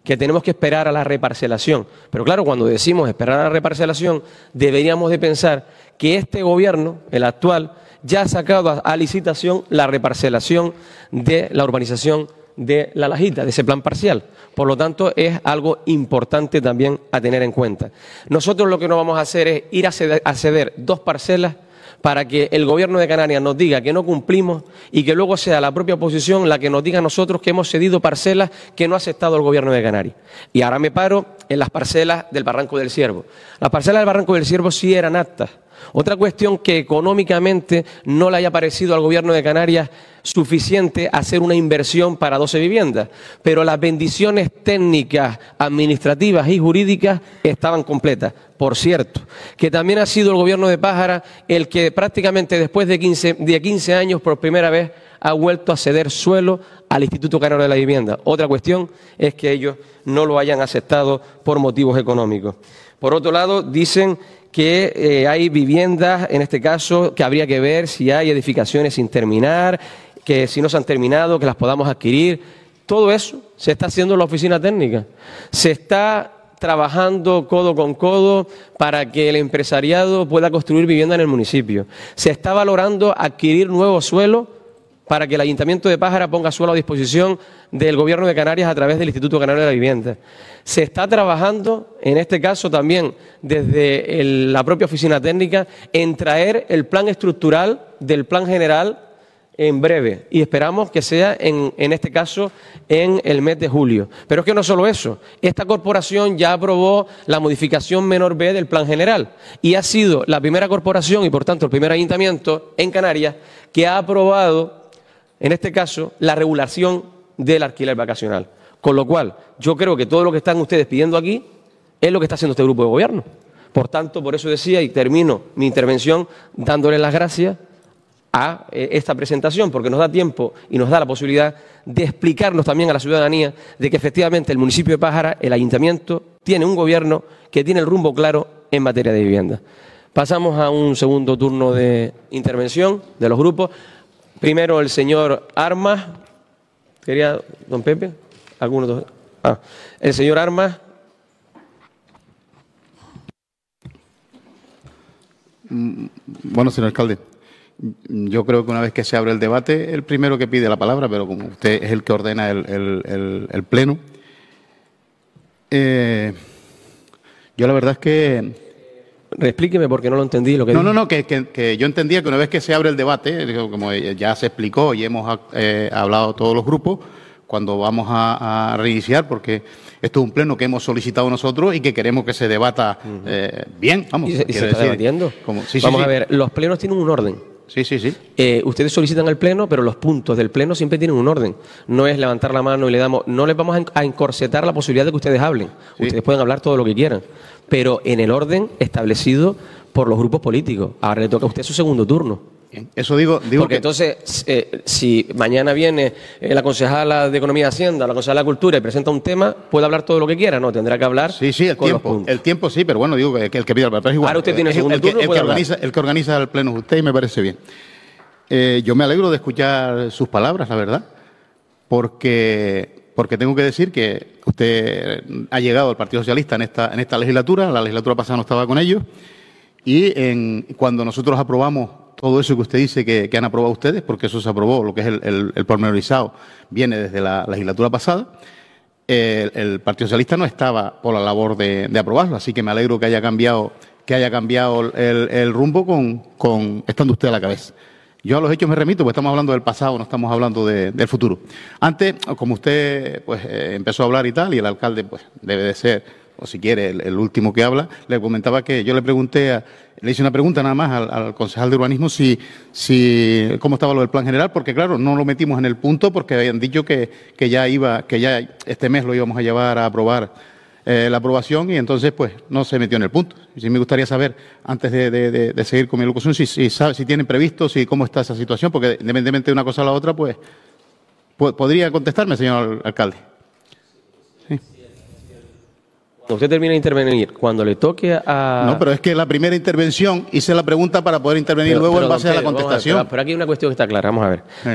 que tenemos que esperar a la reparcelación. Pero claro, cuando decimos esperar a la reparcelación, deberíamos de pensar que este gobierno, el actual, ya ha sacado a licitación la reparcelación de la urbanización de La Lajita, de ese plan parcial. Por lo tanto, es algo importante también a tener en cuenta. Nosotros lo que no vamos a hacer es ir a ceder 2 parcelas para que el Gobierno de Canarias nos diga que no cumplimos y que luego sea la propia oposición la que nos diga a nosotros que hemos cedido parcelas que no ha aceptado el Gobierno de Canarias. Y ahora me paro en las parcelas del Barranco del Ciervo. Las parcelas del Barranco del Ciervo sí eran aptas. Otra cuestión que económicamente no le haya parecido al Gobierno de Canarias suficiente hacer una inversión para 12 viviendas, pero las bendiciones técnicas, administrativas y jurídicas estaban completas. Por cierto, que también ha sido el Gobierno de Pájara el que prácticamente después de 15 años por primera vez ha vuelto a ceder suelo al Instituto Canario de la Vivienda. Otra cuestión es que ellos no lo hayan aceptado por motivos económicos. Por otro lado, dicen que hay viviendas, en este caso, que habría que ver si hay edificaciones sin terminar, que si no se han terminado, que las podamos adquirir. Todo eso se está haciendo en la oficina técnica. Se está trabajando codo con codo para que el empresariado pueda construir vivienda en el municipio. Se está valorando adquirir nuevo suelo para que el Ayuntamiento de Pájara ponga suelo a disposición del Gobierno de Canarias a través del Instituto Canario de la Vivienda. Se está trabajando, en este caso también desde la propia oficina técnica, en traer el plan estructural del plan general en breve, y esperamos que sea en este caso en el mes de julio. Pero es que no solo eso, esta corporación ya aprobó la modificación menor B del plan general y ha sido la primera corporación y por tanto el primer ayuntamiento en Canarias que ha aprobado, en este caso, la regulación del alquiler vacacional. Con lo cual, yo creo que todo lo que están ustedes pidiendo aquí es lo que está haciendo este grupo de gobierno. Por tanto, por eso decía, y termino mi intervención dándoles las gracias a esta presentación, porque nos da tiempo y nos da la posibilidad de explicarnos también a la ciudadanía de que efectivamente el municipio de Pájara, el ayuntamiento, tiene un gobierno que tiene el rumbo claro en materia de vivienda. Pasamos a un segundo turno de intervención de los grupos. Primero el señor Armas. ¿Quería, don Pepe? ¿Alguno? El señor Armas. Bueno, señor alcalde, yo creo que una vez que se abre el debate, el primero que pide la palabra, pero como usted es el que ordena el pleno, yo la verdad es que... Explíqueme porque no lo entendí lo que No, dijo. no, que yo entendía que una vez que se abre el debate, como ya se explicó y hemos hablado todos los grupos, cuando vamos a reiniciar, porque esto es un pleno que hemos solicitado nosotros y que queremos que se debata bien, vamos. ¿Y se está debatiendo? Vamos a ver, los plenos tienen un orden. Sí. Ustedes solicitan el pleno, pero los puntos del pleno siempre tienen un orden. No es levantar la mano y le damos... No les vamos a encorsetar la posibilidad de que ustedes hablen. Sí. Ustedes pueden hablar todo lo que quieran, pero en el orden establecido por los grupos políticos. Ahora le toca a usted su segundo turno. Eso digo porque que... entonces, si mañana viene la concejala de Economía y Hacienda, la concejala de Cultura y presenta un tema, puede hablar todo lo que quiera, ¿no? Tendrá que hablar el tiempo sí, pero bueno, digo que el que pide el papel es igual. Ahora usted tiene el segundo turno, el que organiza el pleno es usted y me parece bien. Yo me alegro de escuchar sus palabras, la verdad, porque tengo que decir que usted ha llegado al Partido Socialista en esta legislatura, la legislatura pasada no estaba con ellos, y cuando nosotros aprobamos todo eso que usted dice que han aprobado ustedes, porque eso se aprobó, lo que es el pormenorizado, viene desde la legislatura pasada, el Partido Socialista no estaba por la labor de aprobarlo, así que me alegro que haya cambiado el rumbo con estando usted a la cabeza. Yo a los hechos me remito, porque estamos hablando del pasado, no estamos hablando del futuro. Antes, como usted pues empezó a hablar y tal, y el alcalde pues debe de ser, o si quiere, el último que habla, le comentaba que yo le hice una pregunta nada más al concejal de urbanismo si cómo estaba lo del plan general, porque claro, no lo metimos en el punto porque habían dicho que ya este mes lo íbamos a llevar a aprobar la aprobación y entonces pues no se metió en el punto. Y sí me gustaría saber, antes de seguir con mi locución, si tienen previsto, cómo está esa situación, porque independientemente de una cosa a la otra, pues podría contestarme, señor alcalde. Sí. Cuando usted termine de intervenir, cuando le toque a... No, pero es que la primera intervención hice la pregunta para poder intervenir luego en base a la contestación. Pero aquí hay una cuestión que está clara, vamos a ver.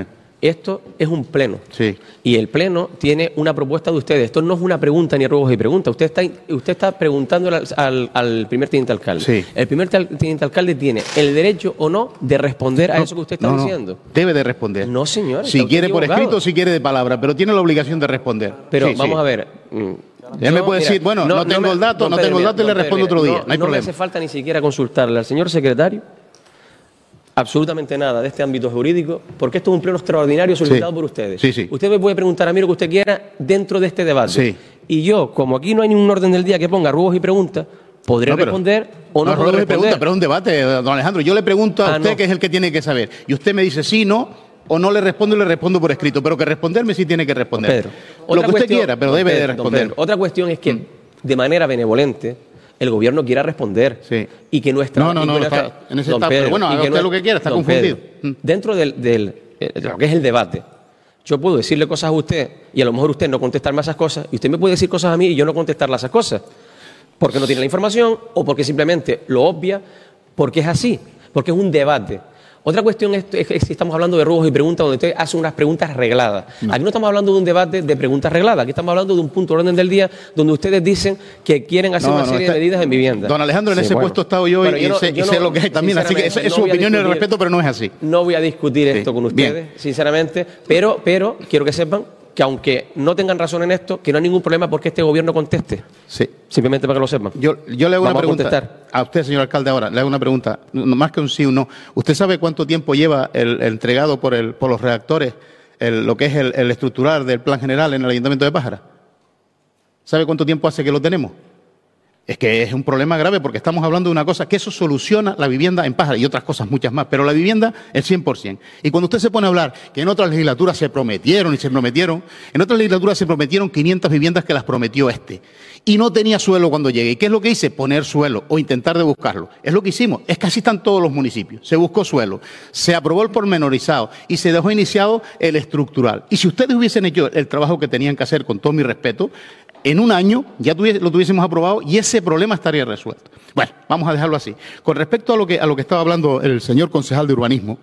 Esto es un pleno. Sí. Y el pleno tiene una propuesta de ustedes. Esto no es una pregunta ni ruegos y preguntas. Usted está preguntándole al primer teniente alcalde. Sí. El primer teniente alcalde tiene el derecho o no de responder a eso que usted está diciendo. Debe de responder. No, señor. Si quiere por escrito, si quiere de palabra, pero tiene la obligación de responder. Pero Sí, vamos sí. a ver. Él me puede decir, bueno, no tengo el dato, no tengo el dato y le respondo otro día. No hay No me problema. hace falta ni siquiera consultarle al señor secretario absolutamente nada de este ámbito jurídico, porque esto es un pleno extraordinario solicitado Sí. por ustedes. Sí, sí. Usted me puede preguntar a mí lo que usted quiera dentro de este debate. Sí. Y yo, como aquí no hay ningún orden del día que ponga ruegos y preguntas, podré No, pero- responder o no No, podré no le responder. pregunta, pero es un debate, don Alejandro. Yo le pregunto a usted, no. que es el que tiene que saber. Y usted me dice sí, no, o no le respondo y le respondo por escrito. Pero que responderme sí tiene que responder. Pedro, Lo otra que usted cuestión- quiera, pero don debe de Pedro, don responder. Pedro, otra cuestión es que, de manera benevolente, el gobierno quiera responder. Sí. Y que nuestra... No, no, y que no, nuestra- está en ese don estado, pero bueno, y haga que usted lo que quiera, está don confundido. Pedro, dentro de lo que es el debate, yo puedo decirle cosas a usted y a lo mejor usted no contestarme a esas cosas y usted me puede decir cosas a mí y yo no contestarle a esas cosas. Porque no tiene la información o porque simplemente lo obvia, porque es así, porque es un debate. Otra cuestión es que si estamos hablando de ruegos y preguntas donde usted hace unas preguntas regladas. Aquí no estamos hablando de un debate de preguntas regladas, aquí estamos hablando de un punto de orden del día donde ustedes dicen que quieren hacer una serie de medidas en vivienda. Don Alejandro, en ese puesto he estado yo Bueno, y sé lo que hay también, así que es su opinión y el respeto, pero no es así. No voy a discutir esto con ustedes, Bien. sinceramente, pero quiero que sepan que aunque no tengan razón en esto, que no hay ningún problema porque este gobierno conteste. Sí. Simplemente para que lo sepan. Yo le hago una Vamos a pregunta contestar. a usted, señor alcalde, ahora. Le hago una pregunta, no, más que un sí o un no. ¿Usted sabe cuánto tiempo lleva el entregado por los redactores lo que es el estructural del plan general en el Ayuntamiento de Pájara? ¿Sabe cuánto tiempo hace que lo tenemos? Es que es un problema grave porque estamos hablando de una cosa que eso soluciona la vivienda en Pájara y otras cosas muchas más, pero la vivienda el 100%. Y cuando usted se pone a hablar que en otras legislaturas se prometieron, en otras legislaturas se prometieron 500 viviendas que las prometió y no tenía suelo cuando llegue. ¿Y qué es lo que hice? Poner suelo o intentar de buscarlo. Es lo que hicimos. Es que así están todos los municipios. Se buscó suelo, se aprobó el pormenorizado y se dejó iniciado el estructural. Y si ustedes hubiesen hecho el trabajo que tenían que hacer, con todo mi respeto, en un año ya lo tuviésemos aprobado y ese problema estaría resuelto. Bueno, vamos a dejarlo así. Con respecto a lo que estaba hablando el señor concejal de urbanismo,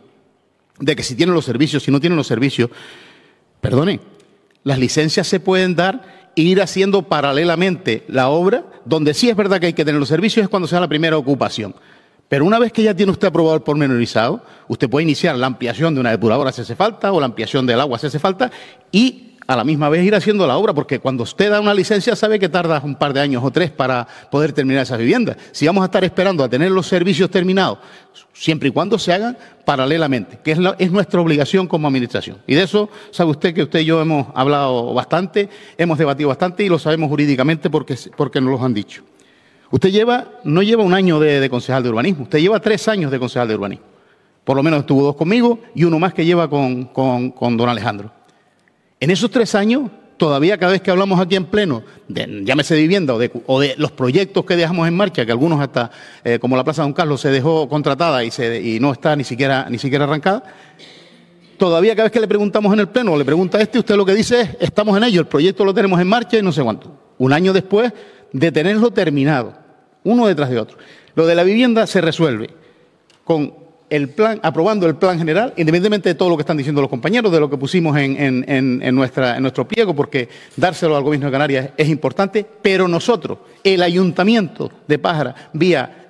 de que si tienen los servicios, si no tienen los servicios, perdone, las licencias se pueden dar e ir haciendo paralelamente la obra, donde sí es verdad que hay que tener los servicios es cuando sea la primera ocupación. Pero una vez que ya tiene usted aprobado el pormenorizado, usted puede iniciar la ampliación de una depuradora si hace falta o la ampliación del agua si hace falta y a la misma vez ir haciendo la obra, porque cuando usted da una licencia sabe que tarda un par de años o 3 para poder terminar esas viviendas. Si vamos a estar esperando a tener los servicios terminados, siempre y cuando se hagan paralelamente, que es nuestra obligación como administración. Y de eso sabe usted que usted y yo hemos hablado bastante, hemos debatido bastante y lo sabemos jurídicamente porque nos lo han dicho. Usted no lleva un año de concejal de urbanismo, usted lleva 3 años de concejal de urbanismo. Por lo menos estuvo 2 conmigo y uno más que lleva con don Alejandro. En esos 3 años, todavía cada vez que hablamos aquí en pleno, llámese de vivienda o de los proyectos que dejamos en marcha, que algunos hasta, como la Plaza Don Carlos, se dejó contratada y no está ni siquiera arrancada, todavía cada vez que le preguntamos en el pleno, o le pregunta a usted lo que dice es, estamos en ello, el proyecto lo tenemos en marcha y no sé cuánto. Un año después de tenerlo terminado, uno detrás de otro. Lo de la vivienda se resuelve con aprobando el plan general, independientemente de todo lo que están diciendo los compañeros, de lo que pusimos en nuestro pliego, porque dárselo al Gobierno de Canarias es importante, pero nosotros, el Ayuntamiento de Pájara, vía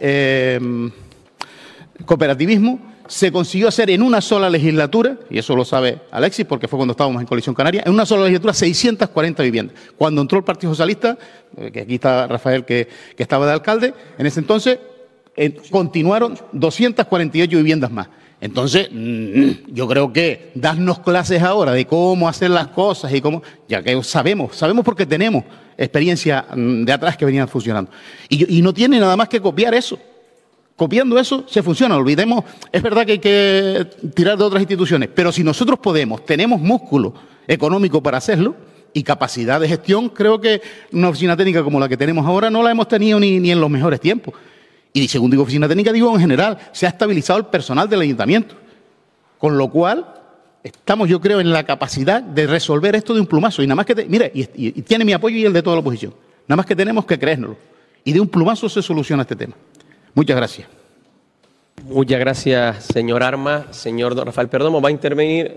cooperativismo, se consiguió hacer en una sola legislatura, y eso lo sabe Alexis, porque fue cuando estábamos en Coalición Canaria, en una sola legislatura 640 viviendas. Cuando entró el Partido Socialista, que aquí está Rafael, que estaba de alcalde, en ese entonces continuaron 248 viviendas más. Entonces, yo creo que darnos clases ahora de cómo hacer las cosas y cómo, ya que sabemos porque tenemos experiencia de atrás que venían funcionando. Y no tiene nada más que copiar eso. Copiando eso se funciona. Olvidemos, es verdad que hay que tirar de otras instituciones, pero si nosotros tenemos músculo económico para hacerlo y capacidad de gestión, creo que una oficina técnica como la que tenemos ahora no la hemos tenido ni en los mejores tiempos. Y según digo oficina técnica, digo en general, se ha estabilizado el personal del ayuntamiento. Con lo cual, estamos yo creo en la capacidad de resolver esto de un plumazo. Y nada más que, mire, y tiene mi apoyo y el de toda la oposición. Nada más que tenemos que creérnoslo. Y de un plumazo se soluciona este tema. Muchas gracias. Muchas gracias, señor Armas. Señor don Rafael Perdomo, va a intervenir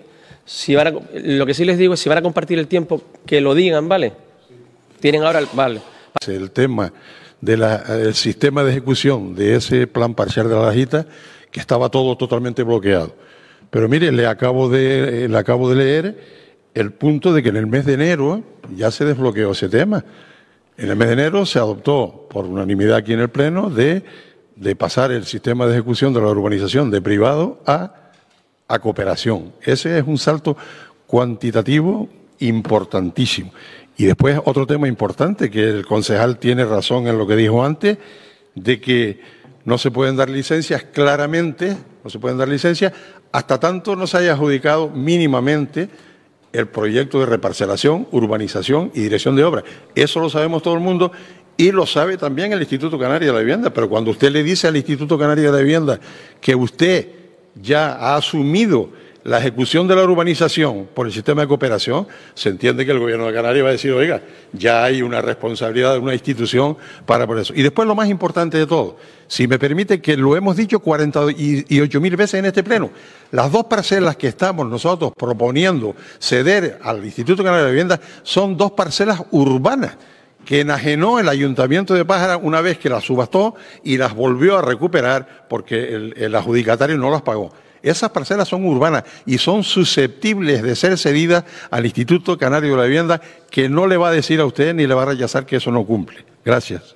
Lo que sí les digo es, si van a compartir el tiempo, que lo digan, ¿vale? Tienen ahora... Vale. El tema del sistema de ejecución de ese plan parcial de La Lajita, que estaba todo totalmente bloqueado. Pero mire, le acabo de leer el punto de que en el mes de enero ya se desbloqueó ese tema. En el mes de enero se adoptó por unanimidad aquí en el Pleno de pasar el sistema de ejecución de la urbanización de privado a cooperación. Ese es un salto cuantitativo importantísimo. Y después otro tema importante, que el concejal tiene razón en lo que dijo antes, de que no se pueden dar licencias claramente, no se pueden dar licencias hasta tanto no se haya adjudicado mínimamente el proyecto de reparcelación, urbanización y dirección de obras. Eso lo sabemos todo el mundo y lo sabe también el Instituto Canario de la Vivienda. Pero cuando usted le dice al Instituto Canario de la Vivienda que usted ya ha asumido la ejecución de la urbanización por el sistema de cooperación, se entiende que el Gobierno de Canarias va a decir, oiga, ya hay una responsabilidad de una institución para por eso. Y después lo más importante de todo, si me permite, que lo hemos dicho 48.000 veces en este Pleno, las dos parcelas que estamos nosotros proponiendo ceder al Instituto Canario de la Vivienda son dos parcelas urbanas que enajenó el Ayuntamiento de Pájara una vez que las subastó y las volvió a recuperar porque el adjudicatario no las pagó. Esas parcelas son urbanas y son susceptibles de ser cedidas al Instituto Canario de la Vivienda, que no le va a decir a usted ni le va a rechazar que eso no cumple. Gracias.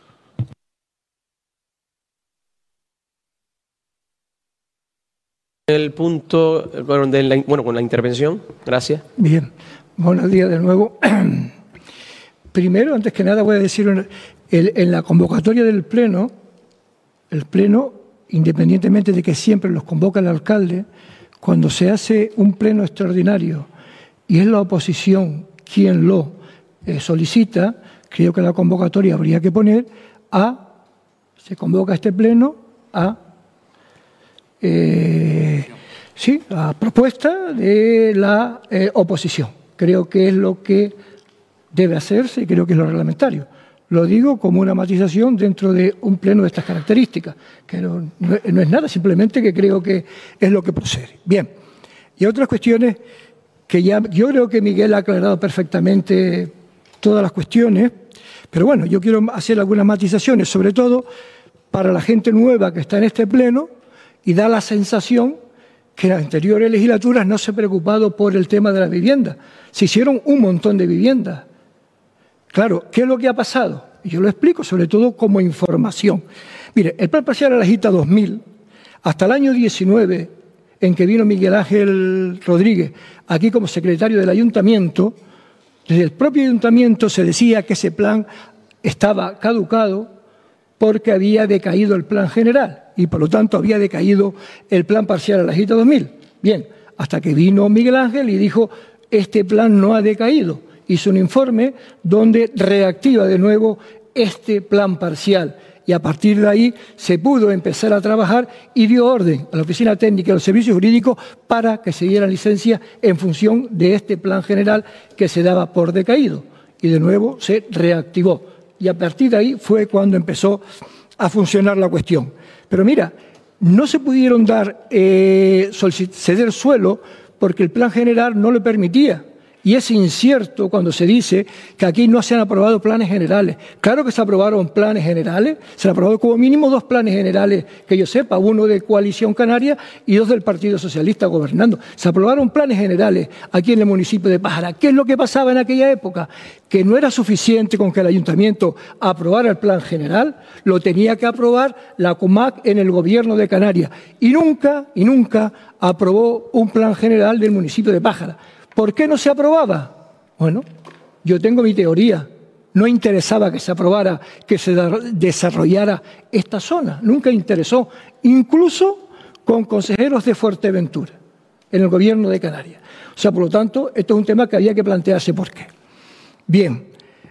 El punto con la intervención. Gracias. Bien. Buenos días de nuevo. Primero, antes que nada, voy a decir, en la convocatoria del Pleno, el Pleno, independientemente de que siempre los convoca el alcalde, cuando se hace un pleno extraordinario y es la oposición quien lo solicita, creo que en la convocatoria habría que poner se convoca este pleno a propuesta de la oposición. Creo que es lo que debe hacerse y creo que es lo reglamentario. Lo digo como una matización dentro de un pleno de estas características, que no es nada, simplemente que creo que es lo que procede. Bien, y otras cuestiones que yo creo que Miguel ha aclarado perfectamente todas las cuestiones, pero bueno, yo quiero hacer algunas matizaciones, sobre todo para la gente nueva que está en este pleno y da la sensación que en las anteriores legislaturas no se ha preocupado por el tema de la vivienda. Se hicieron un montón de viviendas. Claro, ¿qué es lo que ha pasado? Yo lo explico, sobre todo como información. Mire, el Plan Parcial de La Lajita 2000, hasta el año 19, en que vino Miguel Ángel Rodríguez aquí como secretario del Ayuntamiento, desde el propio Ayuntamiento se decía que ese plan estaba caducado porque había decaído el Plan General y, por lo tanto, había decaído el Plan Parcial de La Lajita 2000. Bien, hasta que vino Miguel Ángel y dijo, este plan no ha decaído. Hizo un informe donde reactiva de nuevo este plan parcial y a partir de ahí se pudo empezar a trabajar y dio orden a la Oficina Técnica y a los Servicios Jurídicos para que se dieran licencias en función de este plan general que se daba por decaído y de nuevo se reactivó y a partir de ahí fue cuando empezó a funcionar la cuestión. Pero mira, no se pudieron ceder suelo porque el plan general no lo permitía. Y es incierto cuando se dice que aquí no se han aprobado planes generales. Claro que se aprobaron planes generales, se han aprobado como mínimo 2 planes generales, que yo sepa, uno de Coalición Canaria y 2 del Partido Socialista gobernando. Se aprobaron planes generales aquí en el municipio de Pájara. ¿Qué es lo que pasaba en aquella época? Que no era suficiente con que el Ayuntamiento aprobara el plan general, lo tenía que aprobar la Comac en el Gobierno de Canarias. Y nunca aprobó un plan general del municipio de Pájara. ¿Por qué no se aprobaba? Bueno, yo tengo mi teoría. No interesaba que se aprobara, que se desarrollara esta zona. Nunca interesó, incluso con consejeros de Fuerteventura, en el Gobierno de Canarias. O sea, por lo tanto, esto es un tema que había que plantearse por qué. Bien,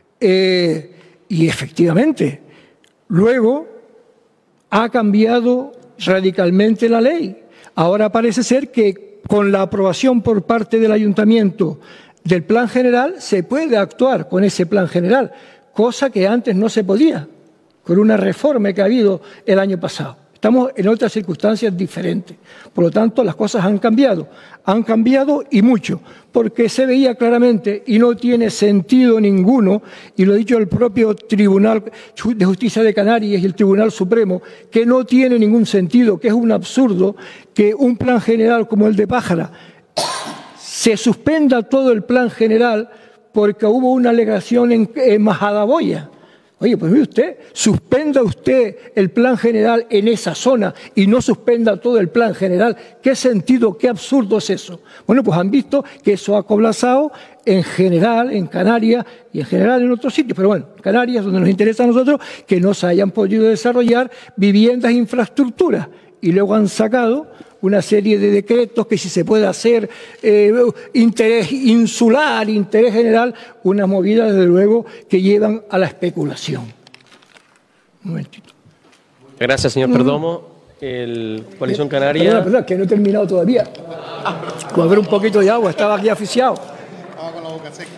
y efectivamente, luego ha cambiado radicalmente la ley. Ahora parece ser que con la aprobación por parte del Ayuntamiento del plan general se puede actuar con ese plan general, cosa que antes no se podía, con una reforma que ha habido el año pasado. Estamos en otras circunstancias diferentes. Por lo tanto, las cosas han cambiado y mucho, porque se veía claramente y no tiene sentido ninguno, y lo ha dicho el propio Tribunal de Justicia de Canarias y el Tribunal Supremo, que no tiene ningún sentido, que es un absurdo que un plan general como el de Pájara se suspenda todo el plan general porque hubo una alegación en Majadahonda. Oye, pues mire usted, suspenda usted el plan general en esa zona y no suspenda todo el plan general. ¿Qué sentido, qué absurdo es eso? Bueno, pues han visto que eso ha colapsado en general en Canarias y en general en otros sitios. Pero bueno, Canarias, donde nos interesa a nosotros, que no se hayan podido desarrollar viviendas e infraestructuras. Y luego han sacado una serie de decretos que si se puede hacer interés insular, interés general, unas movidas desde luego que llevan a la especulación. Un momentito. Gracias, señor Perdomo. Coalición Canaria. Perdona, que no he terminado todavía. Con haber un poquito de agua, estaba aquí asfixiado. Estaba con la boca seca.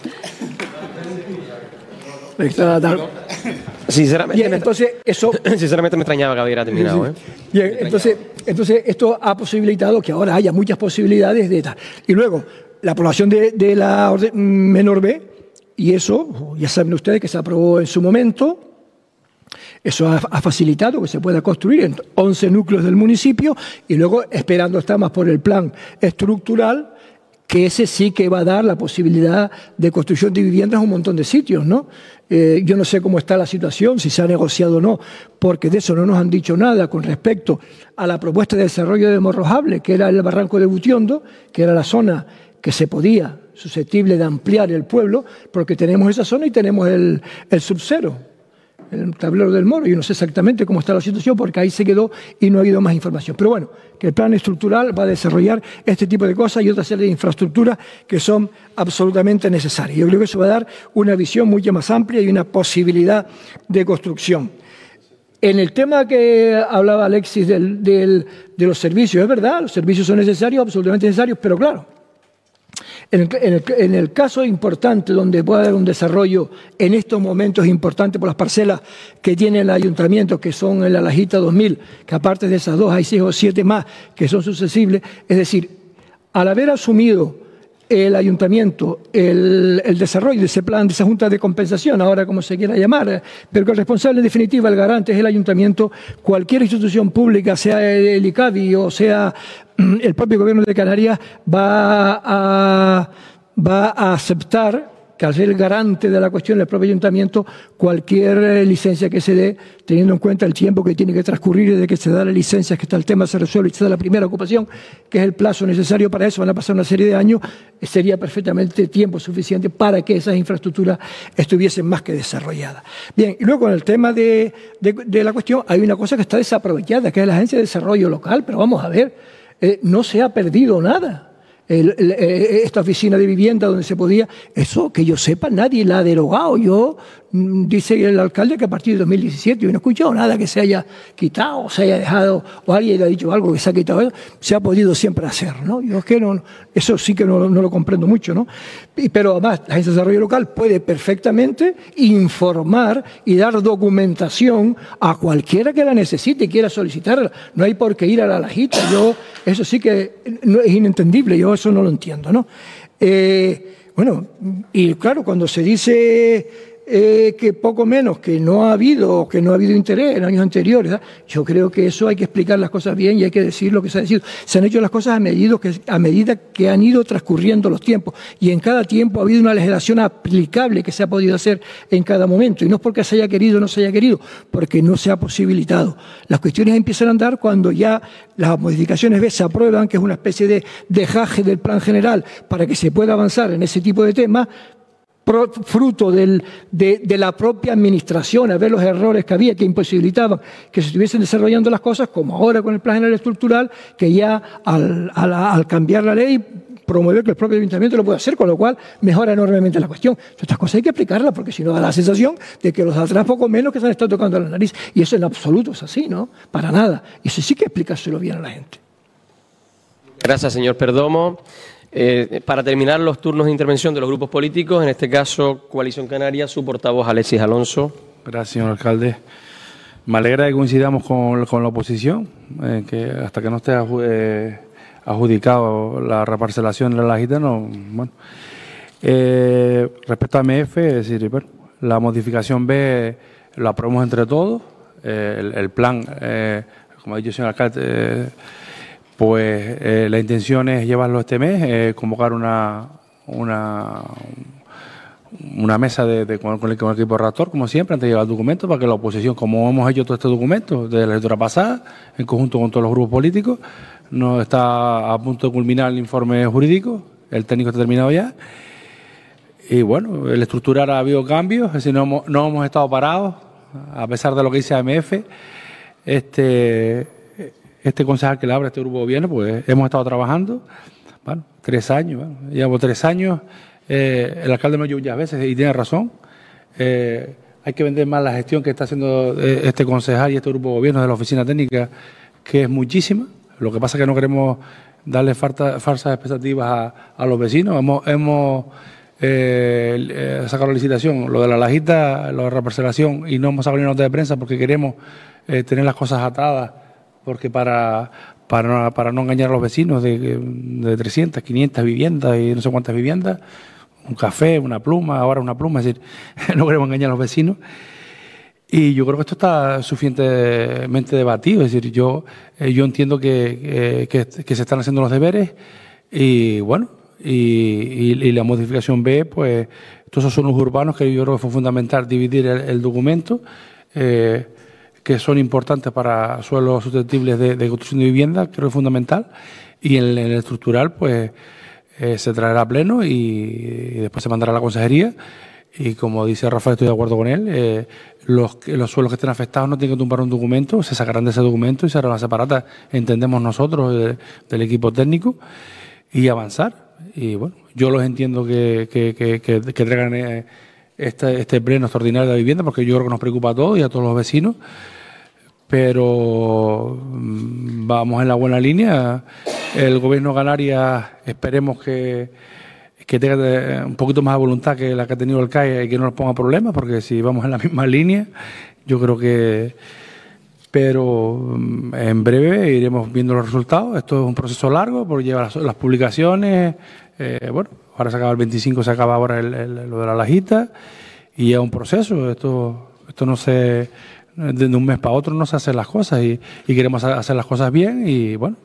Sinceramente, Bien, entonces, eso... Sinceramente me extrañaba que hubiera terminado. Bien, entonces esto ha posibilitado que ahora haya muchas posibilidades de tal. Y luego, la aprobación de la orden menor B, y eso, ya saben ustedes que se aprobó en su momento, eso ha facilitado que se pueda construir en 11 núcleos del municipio, y luego esperando estamos por el plan estructural, que ese sí que va a dar la posibilidad de construcción de viviendas en un montón de sitios, ¿no? Yo no sé cómo está la situación, si se ha negociado o no, porque de eso no nos han dicho nada con respecto a la propuesta de desarrollo de Morrojable, que era el barranco de Butiondo, que era la zona que se podía, susceptible de ampliar el pueblo, porque tenemos esa zona y tenemos el subcero, el tablero del Moro. Yo no sé exactamente cómo está la situación porque ahí se quedó y no ha habido más información. Pero bueno, que el plan estructural va a desarrollar este tipo de cosas y otra serie de infraestructuras que son absolutamente necesarias. Yo creo que eso va a dar una visión mucho más amplia y una posibilidad de construcción. En el tema que hablaba Alexis de los servicios, es verdad, los servicios son necesarios, absolutamente necesarios, pero claro, en el caso importante donde puede haber un desarrollo en estos momentos importantes por las parcelas que tiene el ayuntamiento, que son en la Lajita 2000, que aparte de esas dos hay 6 o 7 más que son susceptibles, es decir, al haber asumido el ayuntamiento el desarrollo de ese plan, de esa junta de compensación, ahora como se quiera llamar, pero que el responsable en definitiva, el garante es el ayuntamiento, cualquier institución pública, sea el ICABI o sea el propio gobierno de Canarias, va a aceptar que al ser el garante de la cuestión del propio ayuntamiento, cualquier licencia que se dé, teniendo en cuenta el tiempo que tiene que transcurrir desde que se da la licencia, que está el tema se resuelve y se da la primera ocupación, que es el plazo necesario para eso, van a pasar una serie de años, sería perfectamente tiempo suficiente para que esas infraestructuras estuviesen más que desarrolladas. Bien, y luego en el tema de la cuestión, hay una cosa que está desaprovechada, que es la Agencia de Desarrollo Local, pero vamos a ver, no se ha perdido nada. Esta oficina de vivienda donde se podía, eso que yo sepa, nadie la ha derogado. Dice el alcalde que a partir de 2017 yo no he escuchado nada que se haya quitado o se haya dejado, o alguien le ha dicho algo que se ha quitado, se ha podido siempre hacer, ¿no? Yo es que eso sí que no lo comprendo mucho, ¿no? Pero además la Agencia de Desarrollo Local puede perfectamente informar y dar documentación a cualquiera que la necesite y quiera solicitarla. No hay por qué ir a la Lajita. Eso sí que es inentendible, yo eso no lo entiendo, ¿no? Bueno, y claro, cuando se dice que poco menos, que no ha habido interés en años anteriores, ¿verdad? Yo creo que eso hay que explicar las cosas bien y hay que decir lo que se ha decidido. Se han hecho las cosas a medida que han ido transcurriendo los tiempos, y en cada tiempo ha habido una legislación aplicable que se ha podido hacer en cada momento, y no es porque se haya querido o no se haya querido, porque no se ha posibilitado. Las cuestiones empiezan a andar cuando ya las modificaciones se aprueban, que es una especie de dejaje del plan general para que se pueda avanzar en ese tipo de temas, fruto de la propia administración, a ver los errores que había, que imposibilitaban que se estuviesen desarrollando las cosas, como ahora con el plan general estructural, que ya al cambiar la ley, promover que el propio ayuntamiento lo pueda hacer, con lo cual mejora enormemente la cuestión. Estas cosas hay que explicarlas, porque si no da la sensación de que los de atrás poco menos que se han estado tocando la nariz, y eso en absoluto es así, ¿no? Para nada. Y eso sí que explicárselo bien a la gente. Gracias, señor Perdomo. Para terminar los turnos de intervención de los grupos políticos, en este caso Coalición Canaria, su portavoz Alexis Alonso. Gracias, señor alcalde. Me alegra que coincidamos con la oposición, que hasta que no esté adjudicado la reparcelación de la Lajita, no. Bueno. Respecto a MF, es decir, bueno, la modificación B la aprobamos entre todos. El plan, como ha dicho el señor alcalde, pues la intención es llevarlo este mes, convocar una mesa con el equipo redactor, como siempre, antes de llevar el documento, para que la oposición, como hemos hecho todo este documento de la legislatura pasada, en conjunto con todos los grupos políticos, no está a punto de culminar el informe jurídico, el técnico está terminado ya. Y bueno, el estructural ha habido cambios, es decir, no hemos estado parados, a pesar de lo que dice AMF. Este concejal que le abre este grupo de gobierno, pues hemos estado trabajando, bueno, 3 años, bueno, llevamos 3 años. El alcalde me lo muchas veces y tiene razón. Hay que vender más la gestión que está haciendo este concejal y este grupo de gobierno de la oficina técnica, que es muchísima. Lo que pasa es que no queremos darle falsas expectativas a los vecinos. Hemos sacado la licitación, lo de la Lajita, lo de la reparcelación, y no hemos sacado ni nota de prensa porque queremos tener las cosas atadas, porque para no engañar a los vecinos de 300, 500 viviendas y no sé cuántas viviendas, un café, una pluma, ahora una pluma, es decir, no queremos engañar a los vecinos. Y yo creo que esto está suficientemente debatido, es decir, yo entiendo que se están haciendo los deberes y bueno, y la modificación B, pues todos esos son los urbanos que yo creo que fue fundamental dividir el documento, que son importantes para suelos susceptibles de construcción de vivienda, creo que es fundamental, y en el estructural pues se traerá a pleno y después se mandará a la consejería. Y como dice Rafael, estoy de acuerdo con él, los suelos que estén afectados no tienen que tumbar un documento, se sacarán de ese documento y se hará una separata, entendemos nosotros, del equipo técnico, y avanzar. Y bueno, yo los entiendo que traigan este pleno extraordinario de la vivienda, porque yo creo que nos preocupa a todos y a todos los vecinos, pero vamos en la buena línea. El gobierno de Canarias esperemos que tenga un poquito más de voluntad que la que ha tenido el CAE y que no nos ponga problemas, porque si vamos en la misma línea, yo creo que... Pero en breve iremos viendo los resultados. Esto es un proceso largo, porque lleva las publicaciones. Bueno, ahora se acaba el 25, se acaba ahora lo de la Lajita, y es un proceso. Esto no se... De un mes para otro no se hacen las cosas, y queremos hacer las cosas bien. Y bueno,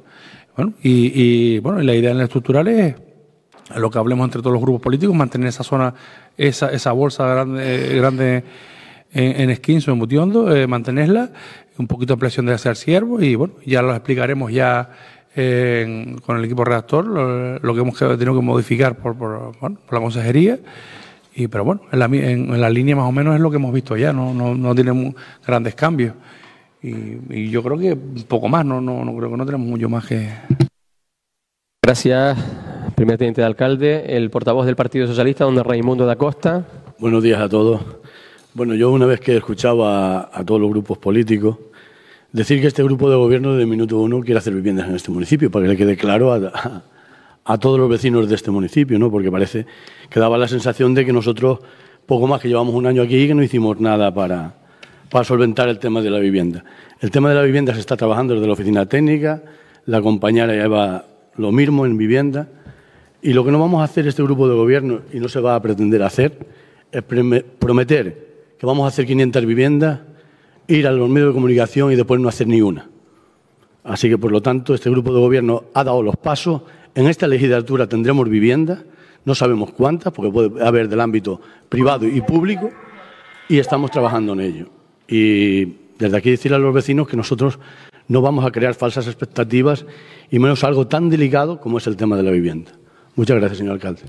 la idea en el estructural es lo que hablemos entre todos los grupos políticos, mantener esa zona, esa bolsa grande en Esquinzo, en Mutiondo, mantenerla, un poquito de ampliación de hacia el Ciervo, y bueno, ya lo explicaremos ya con el equipo redactor, lo que hemos tenido que modificar por la consejería. Pero bueno, en la línea más o menos es lo que hemos visto ya, no tiene grandes cambios. Y yo creo que un poco más, no creo que no tenemos mucho más que... Gracias, primer teniente de alcalde. El portavoz del Partido Socialista, don Raimundo da Costa. Buenos días a todos. Bueno, yo una vez que he escuchado a todos los grupos políticos decir que este grupo de gobierno desde el minuto 1 quiere hacer viviendas en este municipio, para que le quede claro a todos los vecinos de este municipio, ¿no? Porque parece que daba la sensación de que nosotros, poco más que llevamos un año aquí, y que no hicimos nada para solventar el tema de la vivienda. El tema de la vivienda se está trabajando desde la oficina técnica, la compañera lleva lo mismo en vivienda, y lo que no vamos a hacer este grupo de gobierno, y no se va a pretender hacer, es prometer que vamos a hacer 500 viviendas, ir a los medios de comunicación y después no hacer ni una. Así que, por lo tanto, este grupo de gobierno ha dado los pasos. En esta legislatura tendremos viviendas, no sabemos cuántas, porque puede haber del ámbito privado y público, y estamos trabajando en ello. Y desde aquí decirle a los vecinos que nosotros no vamos a crear falsas expectativas, y menos algo tan delicado como es el tema de la vivienda. Muchas gracias, señor alcalde.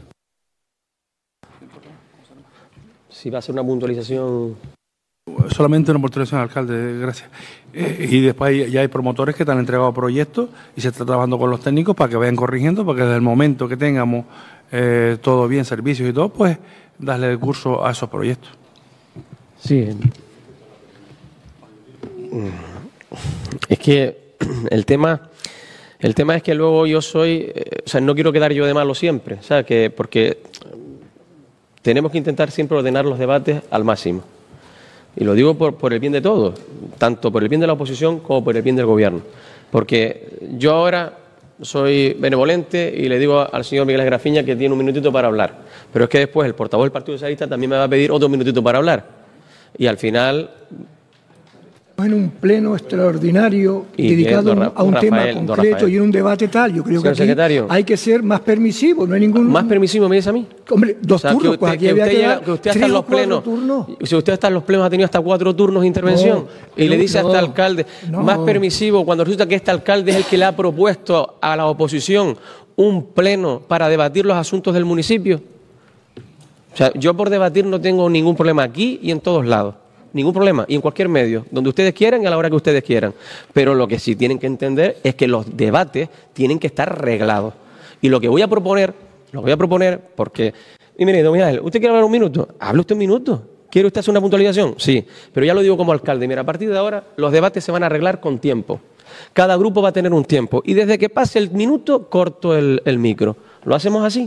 Si va a ser una puntualización... Solamente una puntualización, alcalde, gracias. Y después ya hay promotores que te han entregado proyectos y se está trabajando con los técnicos para que vayan corrigiendo, porque desde el momento que tengamos todo bien, servicios y todo, pues darle el curso a esos proyectos. Sí. Es que el tema es que luego yo soy... o sea, no quiero quedar yo de malo siempre, o sea, porque tenemos que intentar siempre ordenar los debates al máximo. Y lo digo por el bien de todos. tanto por el bien de la oposición como por el bien del gobierno. Porque yo ahora soy benevolente y le digo al señor Miguel Grafiña que tiene un minutito para hablar, pero es que después el portavoz del Partido Socialista también me va a pedir otro minutito para hablar. Y al final... En un pleno extraordinario dedicado a un tema concreto y en un debate tal. Yo creo que aquí hay que ser más permisivo, no hay ningún... ¿Más permisivo me dice a mí? Hombre, dos turnos, pues aquí había que usted está en los plenos. Si usted está en los plenos ha tenido hasta 4 turnos de intervención y le dice a este alcalde, más permisivo, cuando resulta que este alcalde es el que le ha propuesto a la oposición un pleno para debatir los asuntos del municipio. O sea, yo por debatir no tengo ningún problema aquí y en todos lados. Ningún problema, y en cualquier medio, donde ustedes quieran y a la hora que ustedes quieran. Pero lo que sí tienen que entender es que los debates tienen que estar reglados. Y lo que voy a proponer, porque... Y mire, don Miguel, ¿usted quiere hablar un minuto? Hable usted un minuto. ¿Quiere usted hacer una puntualización? Sí, pero ya lo digo como alcalde. Mira, a partir de ahora los debates se van a arreglar con tiempo. Cada grupo va a tener un tiempo. Y desde que pase el minuto, corto el micro. ¿Lo hacemos así?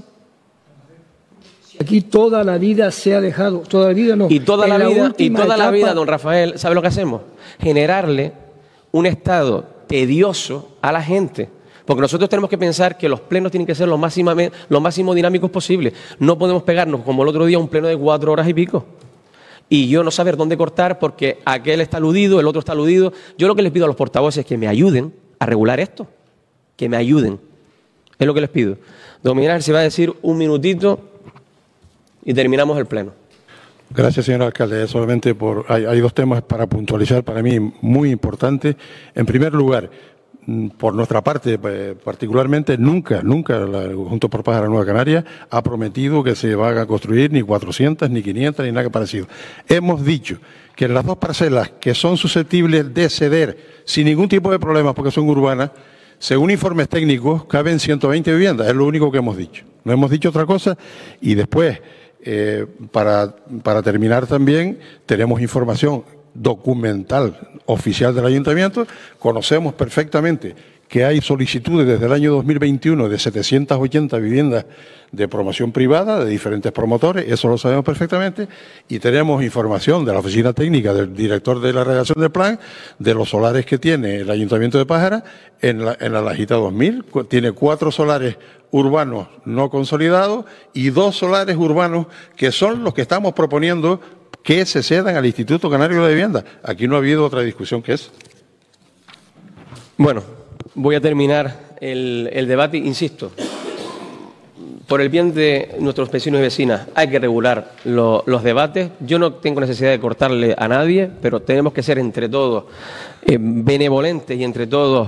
Aquí toda la vida se ha dejado, toda la vida no. Y toda la vida, don Rafael, ¿sabe lo que hacemos? Generarle un estado tedioso a la gente. Porque nosotros tenemos que pensar que los plenos tienen que ser lo máximo dinámicos posible. No podemos pegarnos, como el otro día, un pleno de 4 horas y pico. Y yo no saber dónde cortar porque aquel está aludido, el otro está aludido. Yo lo que les pido a los portavoces es que me ayuden a regular esto. Que me ayuden. Es lo que les pido. Don Miguel, si va a decir un minutito... y terminamos el pleno. Gracias, señor alcalde. Solamente hay 2 temas para puntualizar para mí muy importantes. En primer lugar, por nuestra parte, particularmente, nunca Juntos por Paz de la Nueva Canaria ha prometido que se van a construir ni 400, ni 500, ni nada parecido. Hemos dicho que en las 2 parcelas que son susceptibles de ceder sin ningún tipo de problemas porque son urbanas, según informes técnicos, caben 120 viviendas. Es lo único que hemos dicho. No hemos dicho otra cosa. Y después... para terminar también, tenemos información documental oficial del Ayuntamiento. Conocemos perfectamente que hay solicitudes desde el año 2021 de 780 viviendas de promoción privada de diferentes promotores, eso lo sabemos perfectamente, y tenemos información de la oficina técnica del director de la redacción del plan de los solares que tiene el Ayuntamiento de Pájara en la Lajita 2000. Tiene 4 solares urbanos no consolidados y 2 solares urbanos que son los que estamos proponiendo que se cedan al Instituto Canario de Vivienda. Aquí no ha habido otra discusión que esa. Bueno, voy a terminar el debate, insisto. Por el bien de nuestros vecinos y vecinas hay que regular los debates. Yo no tengo necesidad de cortarle a nadie, pero tenemos que ser entre todos benevolentes y entre todos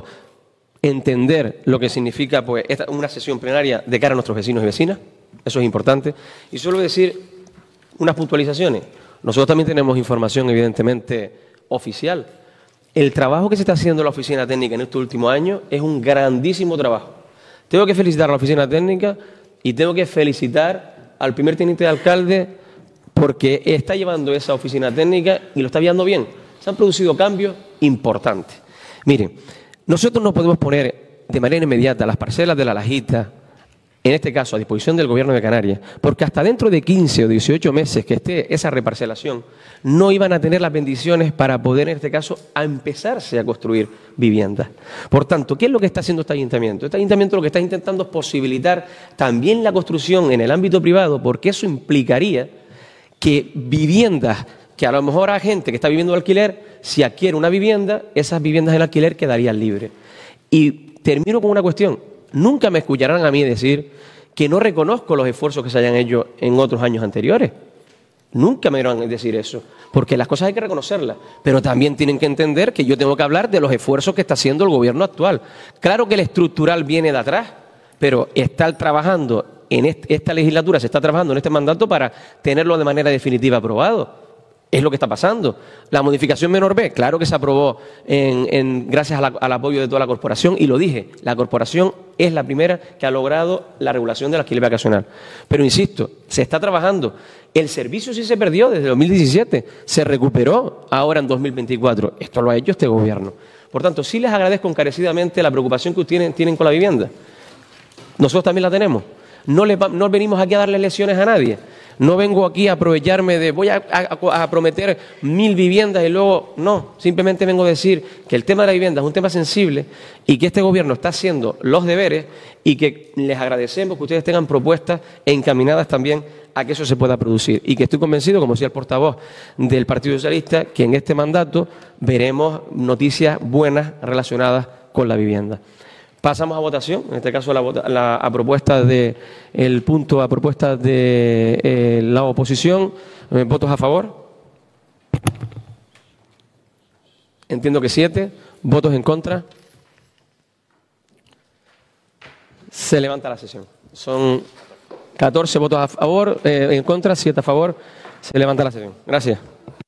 entender lo que significa pues una sesión plenaria de cara a nuestros vecinos y vecinas. Eso es importante. Y solo decir unas puntualizaciones. Nosotros también tenemos información, evidentemente, oficial. El trabajo que se está haciendo en la oficina técnica en este último año es un grandísimo trabajo. Tengo que felicitar a la oficina técnica y tengo que felicitar al primer teniente de alcalde porque está llevando esa oficina técnica y lo está llevando bien. Se han producido cambios importantes. Miren, nosotros no podemos poner de manera inmediata las parcelas de la Lajita, en este caso a disposición del Gobierno de Canarias, porque hasta dentro de 15 o 18 meses que esté esa reparcelación, no iban a tener las bendiciones para poder, en este caso, a empezarse a construir viviendas. Por tanto, ¿qué es lo que está haciendo este ayuntamiento? Este ayuntamiento lo que está intentando es posibilitar también la construcción en el ámbito privado, porque eso implicaría que viviendas, que a lo mejor hay gente que está viviendo de alquiler, si adquiere una vivienda, esas viviendas del alquiler quedarían libres. Y termino con una cuestión. Nunca me escucharán a mí decir que no reconozco los esfuerzos que se hayan hecho en otros años anteriores. Nunca me van a decir eso, porque las cosas hay que reconocerlas, pero también tienen que entender que yo tengo que hablar de los esfuerzos que está haciendo el gobierno actual. Claro que el estructural viene de atrás, pero está trabajando en esta legislatura, se está trabajando en este mandato para tenerlo de manera definitiva aprobado. Es lo que está pasando. La modificación menor B, claro que se aprobó gracias al apoyo de toda la corporación, y lo dije, la corporación es la primera que ha logrado la regulación del alquiler vacacional. Pero insisto, se está trabajando. El servicio sí se perdió desde 2017, se recuperó ahora en 2024. Esto lo ha hecho este gobierno. Por tanto, sí les agradezco encarecidamente la preocupación que tienen con la vivienda. Nosotros también la tenemos. No venimos aquí a darle lecciones a nadie. No vengo aquí a aprovecharme de voy a prometer 1000 viviendas y luego no. Simplemente vengo a decir que el tema de la vivienda es un tema sensible y que este gobierno está haciendo los deberes y que les agradecemos que ustedes tengan propuestas encaminadas también a que eso se pueda producir. Y que estoy convencido, como decía el portavoz del Partido Socialista, que en este mandato veremos noticias buenas relacionadas con la vivienda. Pasamos a votación, en este caso a propuesta de el punto a propuesta de la oposición. ¿Votos a favor? Entiendo que 7. ¿Votos en contra? Se levanta la sesión. Son 14 votos a favor, en contra, 7 a favor. Se levanta la sesión. Gracias.